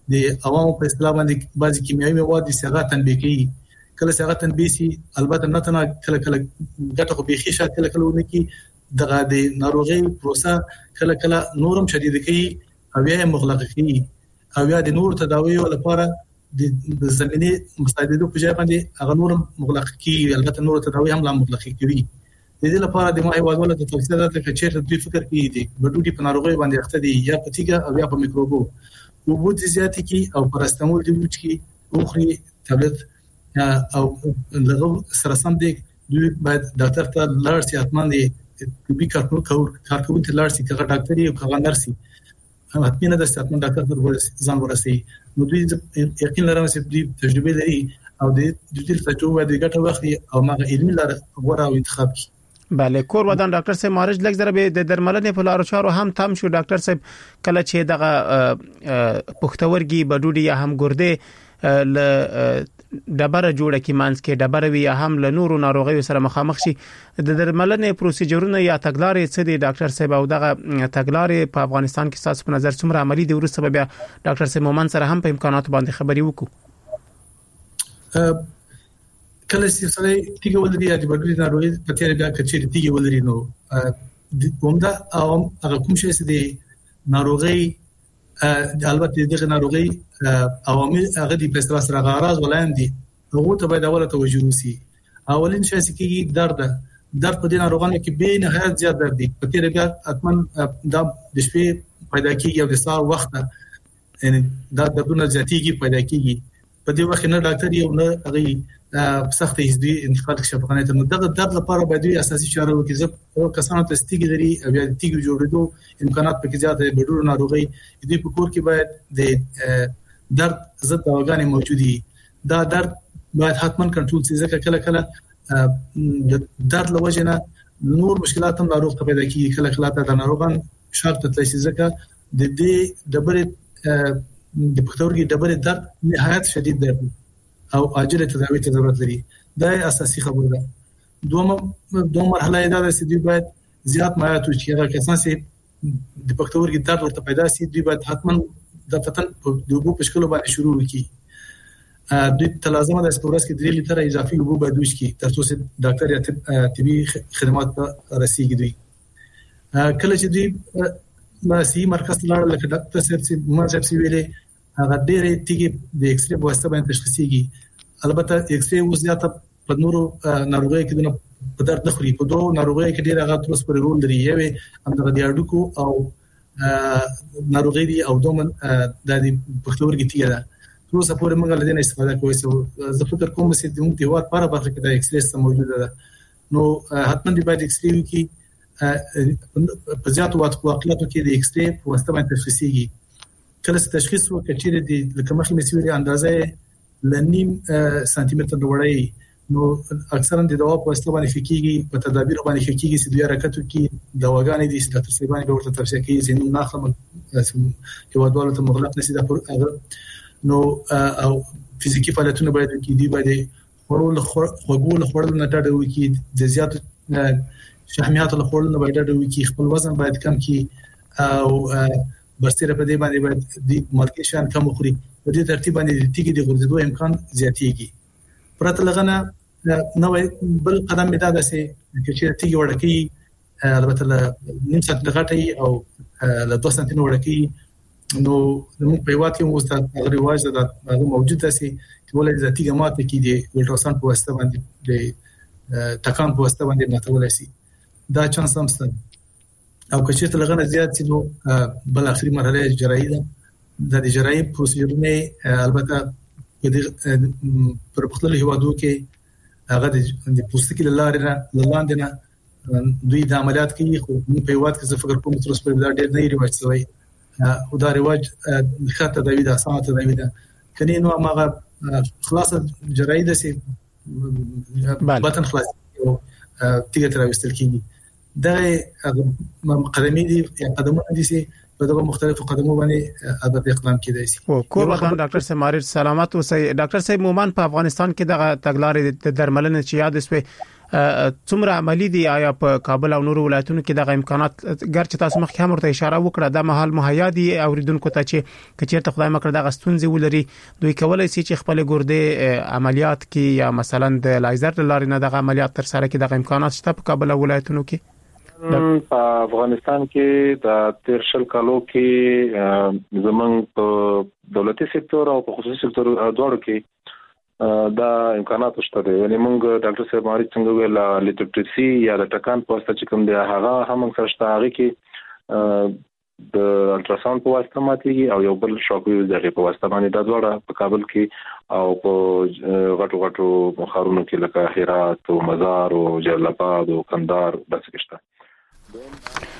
د عوامو په اصطلاح باندې بعضي کیمیاوي مواد څنګه تنبیه کوي کله څنګه تنبیه سي البته نه تنه کله کله ګټه خو بيخي شات کله کله ونکي دغه د ناروغي پروسه کله کله نورم شدید کوي او یا مغلق کوي او یا د نور تداوی لپاره د زميني مساعدتو په ځای باندې هغه نورم مغلق کوي البته نور تداوی هم لا مغلق کوي د دې لپاره د ماهي وادوله د توصيه ده چې چیرته دوی فکر کوي دي بډوډي په ناروغي باندې اخته دي یا په تیګه او یا په میکروبو او بوت زیاتې کی او پرستمول دی وچ کی اوخري ټابلت او لغو سره سم دي دوی باید ډاکټر ته لاړ شي اتمن دي طبي کارکونکو کارکونکو ته لاړ شي کغه ډاکټر یو کغه نرسي هم اتمنه د ستاتمن ډاکټر ته ځان ورسي نو دوی یقین لرم چې دوی تجربه لري او د دې تجربه د ګټه واخلي او ماغه علمي لار غوړه او انتخاب کی بله کور ودان ډاکټر صاحب مارج لږ ذره به د درملنې په لارو چارو هم تام شو ډاکټر صاحب کله چې دغه پختورګي بډوډي یا هم ګرده ل ډبره جوړه کی مانس کې ډبره وی یا هم له نورو ناروغیو سره مخامخ شي د درملنې پروسیجرونه یا تګلارې څه دي ډاکټر صاحب او دغه تګلارې په افغانستان کې تاسو په نظر څومره عملی دي ورسره بیا ډاکټر صاحب مومن سره هم په امکانات باندې خبري وکړو کله چې سره تیګه ولري یا د بډوډي ناروغي په تیر بیا کچې تیګه ولري نو کومدا او هغه کوم شي چې د ناروغي البته دغه ناروغي عوامل هغه د پسترا سره غراز ولایم دي هغه ته باید اوله توجه وسی اولین شي چې درد درد په دې ناروغانو کې به نه هیڅ زیات درد دي په تیر بیا اتمن د شپې پیدا کیږي او د سهار وخت یعنی دا دردونه زیاتیږي پیدا کیږي په دې وخت نه ډاکټر یو نه هغه سخت هیڅ انتقال شفقانه ته نو دغه درد لپاره باید اساسي چاره وکړي زه کسانو ته ستګي لري او بیا د تیګو جوړېدو امکانات پکې زیاته بډور ناروغي دې په کور کې باید د درد ضد دواګانې موجودي دا درد باید حتما کنټرول شي ځکه کله کله د درد لوجه نه نور مشکلات هم ناروغ ته پیدا کیږي کله کله د ناروغان شرط تل شي ځکه د دې دبره د پختورګي دبره درد نهایت شدید درد او عاجله تداوی ته ضرورت لري دا اساسي خبره ده دومره دوه مرحله دا ده چې دوی باید زیات مایات او چې هغه کسان چې د پختورګي درد ورته پیدا شي دوی باید حتما د فتن په دوه په شکل باندې شروع وکړي دوی ته لازمه ده چې ورځ کې درې لیټر اضافي اوبه باید وڅښي ترڅو چې ډاکټر یا طبي خدمات ته رسیږي دوی کله چې دوی ماسي مرکز لاړ لکه ډاکټر صاحب چې ما صاحب ویلي هغه ډېرې تیګي د ایکس رې په واسطه باندې تشخیصيږي البته ایکس رې وزیاته په نورو ناروغیو کې د په درد نخري په دوه ناروغیو کې ډېر هغه ترس پر رول لري یوه همدغه د اډوکو او ناروغي دي او دومن د پختورګي تیګه ده تر څو پورې موږ له دې استفاده کوو زه فکر کوم چې د موږ د وخت لپاره برخه کې د ایکس رې سم موجوده ده نو حتمن دی باید ایکس رې کې په زیاتو واقعاتو کې د ایکس رې په واسطه باندې تشخیصيږي کله چې تشخیص وکړي د لکه مخې مسوي اندازې لنیم سانتي متر وړي نو اکثرا د دوا په واسطه باندې فکیږي په تدابیر باندې فکیږي چې دوی حرکتو کې دواګانې دي چې ډاکټر صاحبانی به ورته توصيه کوي چې نو ناخلم کې ودواله ته مغلق نشي دا نو او فزیکی فعالیتونه باید کې دی باید خورول خورول خورل نه ډاډه وي کې د زیات شحمیات له خورل نه باید ډاډه وي کې خپل وزن باید کم کې او برسره په دې باندې باید د مالکي شان کم خوري په دې ترتیب باندې د تیګي د غورځېدو امکان زیاتېږي پرته لغنه نو بل قدم می دا ده چې تیګي وړکی البته له نیم ساعت لغټي او له دوه ساعت نه وړکی نو موږ په وخت کې موږ ته رواج ده هغه موجود ده چې ولې د تیګه ماته کې دی الټراساوند په واسطه باندې د تکان په واسطه باندې ماتول شي دا چانس هم شته او که چې لغنه زیات شي نو بل اخري مرحله جراحي ده د جراحي پروسیجرونه البته پر خپل هوادو کې هغه د پوستکي لاره لاندې نه دوی د عملیات کوي خو په وخت کې څه فکر کوم تر اوسه په ډېر نه رواج شوی او دا رواج خاطر د ویدا ساعت د ویدا کني نو هغه خلاص جراحي ده سي بطن خلاص او تیګه تر وستل کیږي دا قدمي دي یا قدمونه دي سي په دغه مختلفو قدمو باندې عادت اقدام کیدای شي او کور وطن ډاکټر سماریر سلامت اوسئ ډاکټر صاحب مومن په افغانستان کې دغه تګلارې د درملنې چې یاد اوسه څومره عملی دي آیا په کابل او نورو ولایتونو کې دغه امکانات ګرچې تاسو مخکې هم ورته اشاره وکړه د مهال مهیا دي اوریدونکو ته چې کچېرته خدای مکړه دغه ستونزې ولري دوی کولای شي چې خپل ګردې عملیات کې یا مثلا د لایزر لارې نه دغه عملیات تر سره کې دغه امکانات شته په کابل او ولایتونو کې په افغانستان کې د تیر شل کالو کې زمونږ په دولتي سکتور او په خصوصي سکتور دواړو کې دا امکانات شته دي. یعنی موږ ډاکټر صاحب ماري څنګه ویل لیټوپټسي یا د ټکان پوسټ چې کوم دی هغه هم څه شته هغه کې د الټراساوند په واسطه ماتيږي او یو بل شوک ویو دغه په واسطه باندې د دواړه په کابل کې او په غټو غټو مخارونو کې لکه هرات او مزار او جلال آباد او کندهار داسې شته.